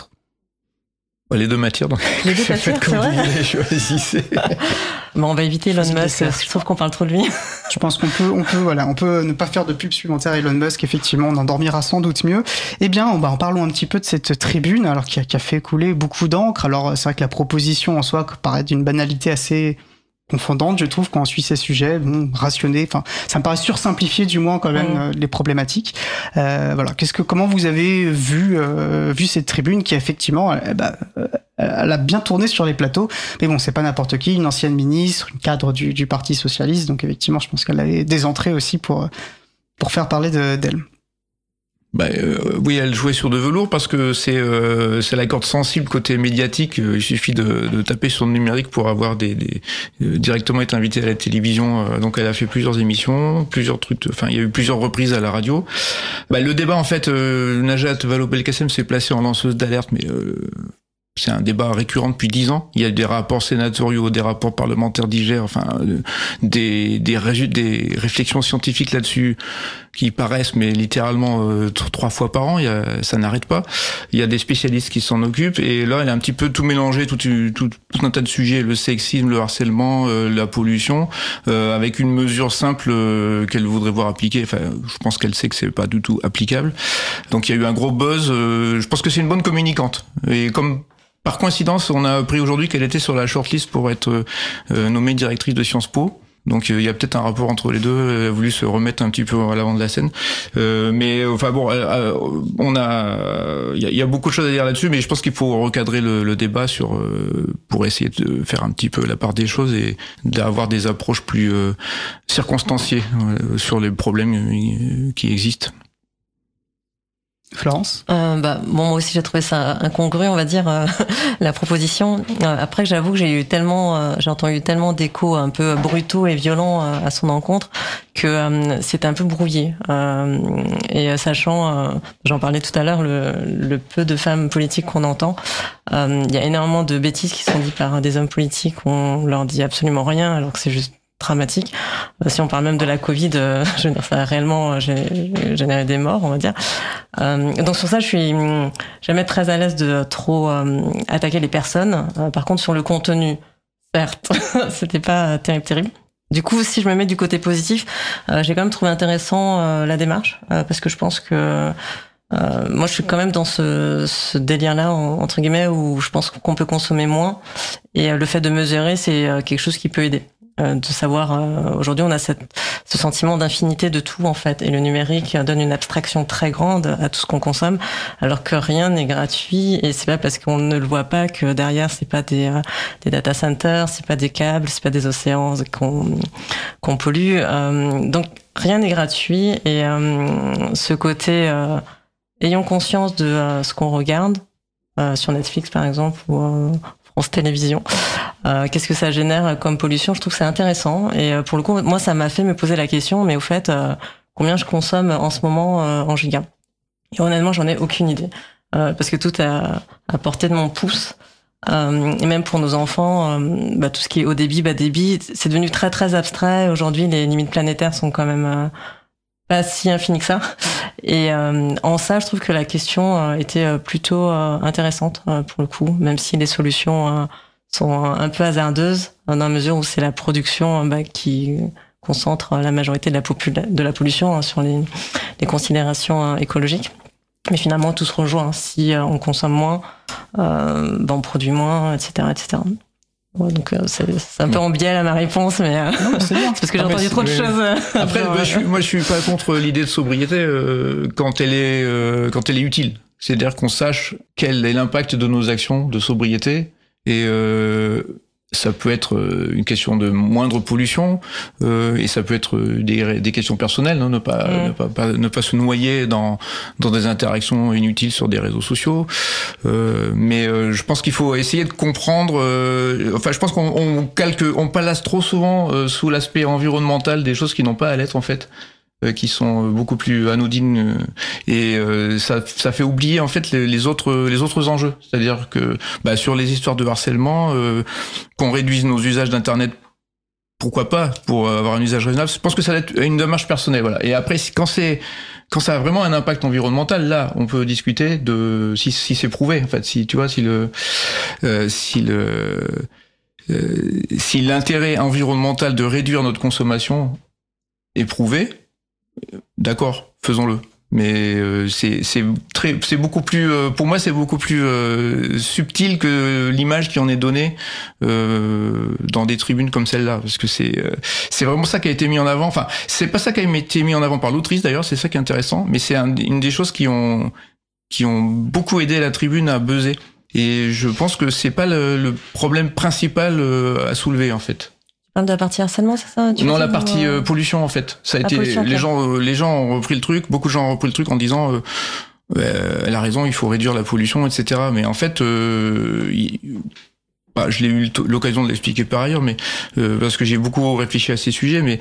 Les deux m'attirent, donc les deux t'attirent, c'est vrai. Les choisissez. Bon, on va éviter Elon Musk, je trouve qu'on parle trop de lui. Je pense qu'on peut, on peut, voilà, on peut ne pas faire de pub supplémentaire à Elon Musk, effectivement, on en dormira sans doute mieux. Eh bien, on, bah, en parlons un petit peu de cette tribune, alors qui a, qui a fait couler beaucoup d'encre. Alors, c'est vrai que la proposition en soi paraît d'une banalité assez confondante, je trouve, quand on suit ces sujets, bon, rationner, enfin, ça me paraît sursimplifier du moins quand même mmh. euh, les problématiques. Euh, voilà, qu'est-ce que, comment vous avez vu euh, vu cette tribune qui effectivement, euh, bah, euh, elle a bien tourné sur les plateaux, mais bon, c'est pas n'importe qui, une ancienne ministre, une cadre du, du Parti socialiste, donc effectivement, je pense qu'elle avait des entrées aussi pour pour faire parler de, d'elle. Bah, euh, oui, elle jouait sur de velours parce que c'est euh, c'est la corde sensible côté médiatique. Il suffit de, de taper sur le numérique pour avoir des, des euh, directement être invité à la télévision. Euh, donc elle a fait plusieurs émissions, plusieurs trucs. Enfin, il y a eu plusieurs reprises à la radio. Bah, le débat en fait, euh, Najat Vallaud-Belkacem s'est placée en lanceuse d'alerte, mais euh, c'est un débat récurrent depuis dix ans. Il y a des rapports sénatoriaux, des rapports parlementaires divers, enfin euh, des des, ré- des réflexions scientifiques là-dessus qui paraissent, mais littéralement euh, t- trois fois par an. Il y a, ça n'arrête pas. Il y a des spécialistes qui s'en occupent, et là, elle a un petit peu tout mélangé, tout, tout, tout un tas de sujets, le sexisme, le harcèlement, euh, la pollution, euh, avec une mesure simple euh, qu'elle voudrait voir appliquée. Enfin, je pense qu'elle sait que c'est pas du tout applicable. Donc, il y a eu un gros buzz. Euh, je pense que c'est une bonne communicante. Et comme par coïncidence, on a appris aujourd'hui qu'elle était sur la shortlist pour être euh, nommée directrice de Sciences Po. Donc il y a peut-être un rapport entre les deux. Elle a voulu se remettre un petit peu à l'avant de la scène. Euh, mais enfin bon, euh, on a, il y a, y a beaucoup de choses à dire là-dessus, mais je pense qu'il faut recadrer le, le débat sur euh, pour essayer de faire un petit peu la part des choses et d'avoir des approches plus euh, circonstanciées euh, sur les problèmes euh, qui existent. Florence euh, bah, bon, moi aussi j'ai trouvé ça incongru, on va dire, euh, la proposition. Euh, après, j'avoue que j'ai eu tellement, euh, j'ai entendu tellement d'échos un peu brutaux et violents euh, à son encontre que euh, c'était un peu brouillé. Euh, et sachant, euh, j'en parlais tout à l'heure, le, le peu de femmes politiques qu'on entend, il euh, y a énormément de bêtises qui sont dites par des hommes politiques. On leur dit absolument rien, alors que c'est juste dramatique. Si on parle même de la Covid, euh, je veux dire, ça a réellement généré des morts, on va dire. Euh, donc sur ça, je suis jamais très à l'aise de trop euh, attaquer les personnes. Euh, par contre, sur le contenu, certes, c'était pas terrible, terrible. Du coup, si je me mets du côté positif, euh, j'ai quand même trouvé intéressant euh, la démarche, euh, parce que je pense que Euh, moi, je suis quand même dans ce, ce délire-là, entre guillemets, où je pense qu'on peut consommer moins. Et euh, le fait de mesurer, c'est euh, quelque chose qui peut aider. Euh, de savoir, euh, aujourd'hui, on a cette, ce sentiment d'infinité de tout, en fait. Et le numérique donne une abstraction très grande à tout ce qu'on consomme, alors que rien n'est gratuit. Et c'est pas parce qu'on ne le voit pas que derrière, c'est pas des, euh, des data centers, c'est pas des câbles, c'est pas des océans qu'on, qu'on pollue. Euh, donc, rien n'est gratuit. Et euh, ce côté... Euh, ayons conscience de euh, ce qu'on regarde euh, sur Netflix par exemple ou euh, France Télévisions. Euh, qu'est-ce que ça génère comme pollution ? Je trouve que c'est intéressant et euh, pour le coup, moi ça m'a fait me poser la question, mais au fait, euh, combien je consomme en ce moment euh, en giga ? Et honnêtement, j'en ai aucune idée euh, parce que tout est à, à portée de mon pouce. Euh, et même pour nos enfants, euh, bah, tout ce qui est haut débit, bas débit, c'est devenu très très abstrait. Aujourd'hui, les limites planétaires sont quand même euh, pas si infini que ça. Et euh, en ça, je trouve que la question euh, était plutôt euh, intéressante euh, pour le coup, même si les solutions euh, sont un peu hasardeuses, dans la mesure où c'est la production euh, bah, qui concentre la majorité de la, popula- de la pollution hein, sur les, les considérations euh, écologiques. Mais finalement, tout se rejoint. Si euh, on consomme moins, euh, bah, on produit moins, et cetera, et cetera. Ouais, donc euh, c'est, c'est un peu en biais à ma réponse, mais euh, non, c'est, c'est parce que j'ai Après, entendu trop de mais... choses. Euh, Après, genre, bah, je suis, moi, je suis pas contre l'idée de sobriété euh, quand elle est euh, quand elle est utile. C'est-à-dire qu'on sache quel est l'impact de nos actions de sobriété et euh, ça peut être une question de moindre pollution euh, et ça peut être des, des questions personnelles, non, ne pas, mmh. ne pas, pas ne pas se noyer dans dans des interactions inutiles sur des réseaux sociaux. Euh, mais euh, je pense qu'il faut essayer de comprendre. Euh, enfin, je pense qu'on on calque, on place trop souvent euh, sous l'aspect environnemental des choses qui n'ont pas à l'être en fait. Qui sont beaucoup plus anodines et euh, ça, ça fait oublier en fait les, les autres les autres enjeux. C'est-à-dire que bah, sur les histoires de harcèlement, euh, qu'on réduise nos usages d'internet, pourquoi pas, pour avoir un usage raisonnable. Je pense que ça doit être une démarche personnelle, voilà. Et après, quand c'est quand ça a vraiment un impact environnemental, là, on peut discuter de si si c'est prouvé en fait, si tu vois si le euh, si le euh, si l'intérêt environnemental de réduire notre consommation est prouvé. D'accord, faisons-le. Mais euh, c'est c'est très c'est beaucoup plus euh, pour moi c'est beaucoup plus euh, subtil que l'image qui en est donnée euh, dans des tribunes comme celle-là, parce que c'est euh, c'est vraiment ça qui a été mis en avant. Enfin, c'est pas ça qui a été mis en avant par l'autrice d'ailleurs, c'est ça qui est intéressant, mais c'est un, une des choses qui ont qui ont beaucoup aidé la tribune à buzzer. Et je pense que c'est pas le, le problème principal euh, à soulever en fait. De la partie harcèlement, c'est ça tu Non, la partie euh, pollution en fait. Ça a été les okay. gens, euh, les gens ont repris le truc. Beaucoup de gens ont repris le truc en disant, euh, euh, elle a raison, il faut réduire la pollution, et cetera. Mais en fait, euh, il, bah, je l'ai eu l'occasion de l'expliquer par ailleurs, mais euh, parce que j'ai beaucoup réfléchi à ces sujets. Mais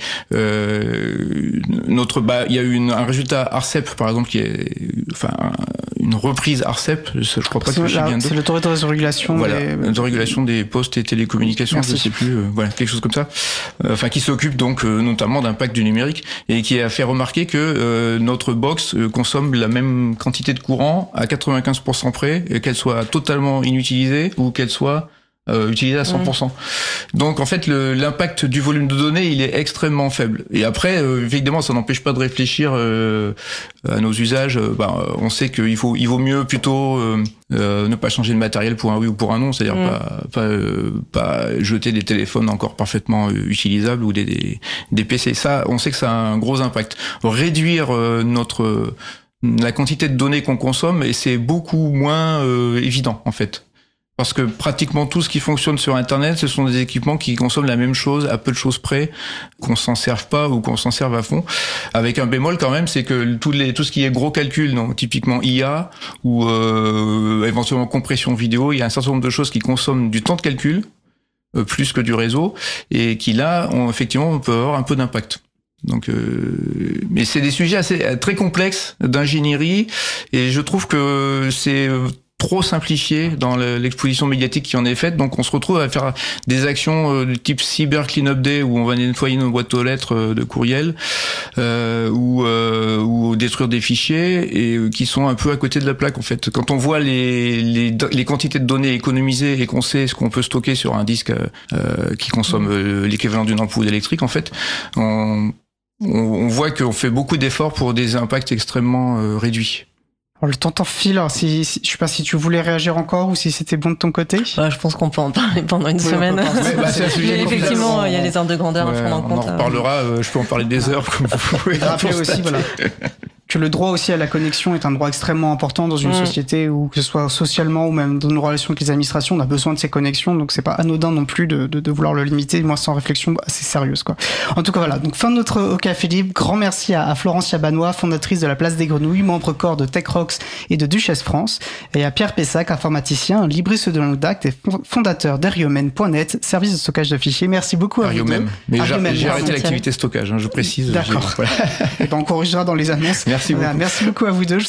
euh, notre, bah, il y a eu une, un résultat ARCEP par exemple qui est, enfin, une reprise ARCEP. Je crois pas que je sais bien. C'est l'autorité de régulation. Voilà, des... de régulation des postes et télécommunications. Merci. Je sais plus. Euh, voilà, quelque chose comme ça. Euh, enfin, qui s'occupe donc euh, notamment d'impact du numérique et qui a fait remarquer que euh, notre box euh, consomme la même quantité de courant à quatre-vingt-quinze pour cent près, et qu'elle soit totalement inutilisée ou qu'elle soit Euh, utilisé à cent pour cent. Mmh. Donc en fait le, l'impact du volume de données il est extrêmement faible. Et après euh, évidemment ça n'empêche pas de réfléchir euh, à nos usages. Euh, bah, on sait qu'il faut il vaut mieux plutôt euh, euh, ne pas changer de matériel pour un oui ou pour un non, c'est-à-dire mmh. pas pas, euh, pas jeter des téléphones encore parfaitement euh, utilisables ou des, des des P C. Ça on sait que ça a un gros impact. Réduire euh, notre la quantité de données qu'on consomme et c'est beaucoup moins euh, évident en fait. Parce que pratiquement tout ce qui fonctionne sur Internet, ce sont des équipements qui consomment la même chose, à peu de choses près, qu'on s'en serve pas ou qu'on s'en serve à fond. Avec un bémol quand même, c'est que tout, les, tout ce qui est gros calcul, donc typiquement I A ou euh, éventuellement compression vidéo, il y a un certain nombre de choses qui consomment du temps de calcul, euh, plus que du réseau, et qui là, ont, effectivement, on peut avoir un peu d'impact. Donc, euh, mais c'est des sujets assez très complexes d'ingénierie, et je trouve que c'est trop simplifié dans l'exposition médiatique qui en est faite, donc on se retrouve à faire des actions du type Cyber Cleanup Day où on va nettoyer nos boîtes aux lettres de courriel euh, ou, euh, ou détruire des fichiers et qui sont un peu à côté de la plaque en fait. Quand on voit les, les, les quantités de données économisées et qu'on sait ce qu'on peut stocker sur un disque euh, qui consomme euh, l'équivalent d'une ampoule électrique en fait, on, on, on voit qu'on fait beaucoup d'efforts pour des impacts extrêmement euh, réduits. Alors, le temps t'en file. Alors, si, si, je sais pas si tu voulais réagir encore ou si c'était bon de ton côté. Bah, je pense qu'on peut en parler pendant une oui, semaine. Ouais, bah, c'est un sujet mais effectivement, il y a les ordres de grandeur ouais, à prendre en compte. On en reparlera. Euh... Je peux en parler des heures. Comme vous pouvez rappeler aussi, voilà, que le droit aussi à la connexion est un droit extrêmement important dans une mmh. société où que ce soit socialement ou même dans nos relations avec les administrations, on a besoin de ces connexions. Donc c'est pas anodin non plus de, de, de vouloir le limiter. Moi, sans réflexion assez sérieuse, quoi. En tout cas, voilà. Donc fin de notre Au Café Libre. Grand merci à, à Florence Yabanois, fondatrice de la Place des Grenouilles, membre corps de TechRox et de Duchesse France, et à Pierre Pessac, informaticien, libriste de longue date et fondateur d'Ariomen point net, service de stockage de fichiers. Merci beaucoup à Ariomen. vous deux. Mais Ariomen, j'ai, j'ai arrêté l'activité stockage, hein, je précise. D'accord. Voilà. Et ben on corrigera dans les annonces. Merci beaucoup. Voilà, merci beaucoup à vous deux. Je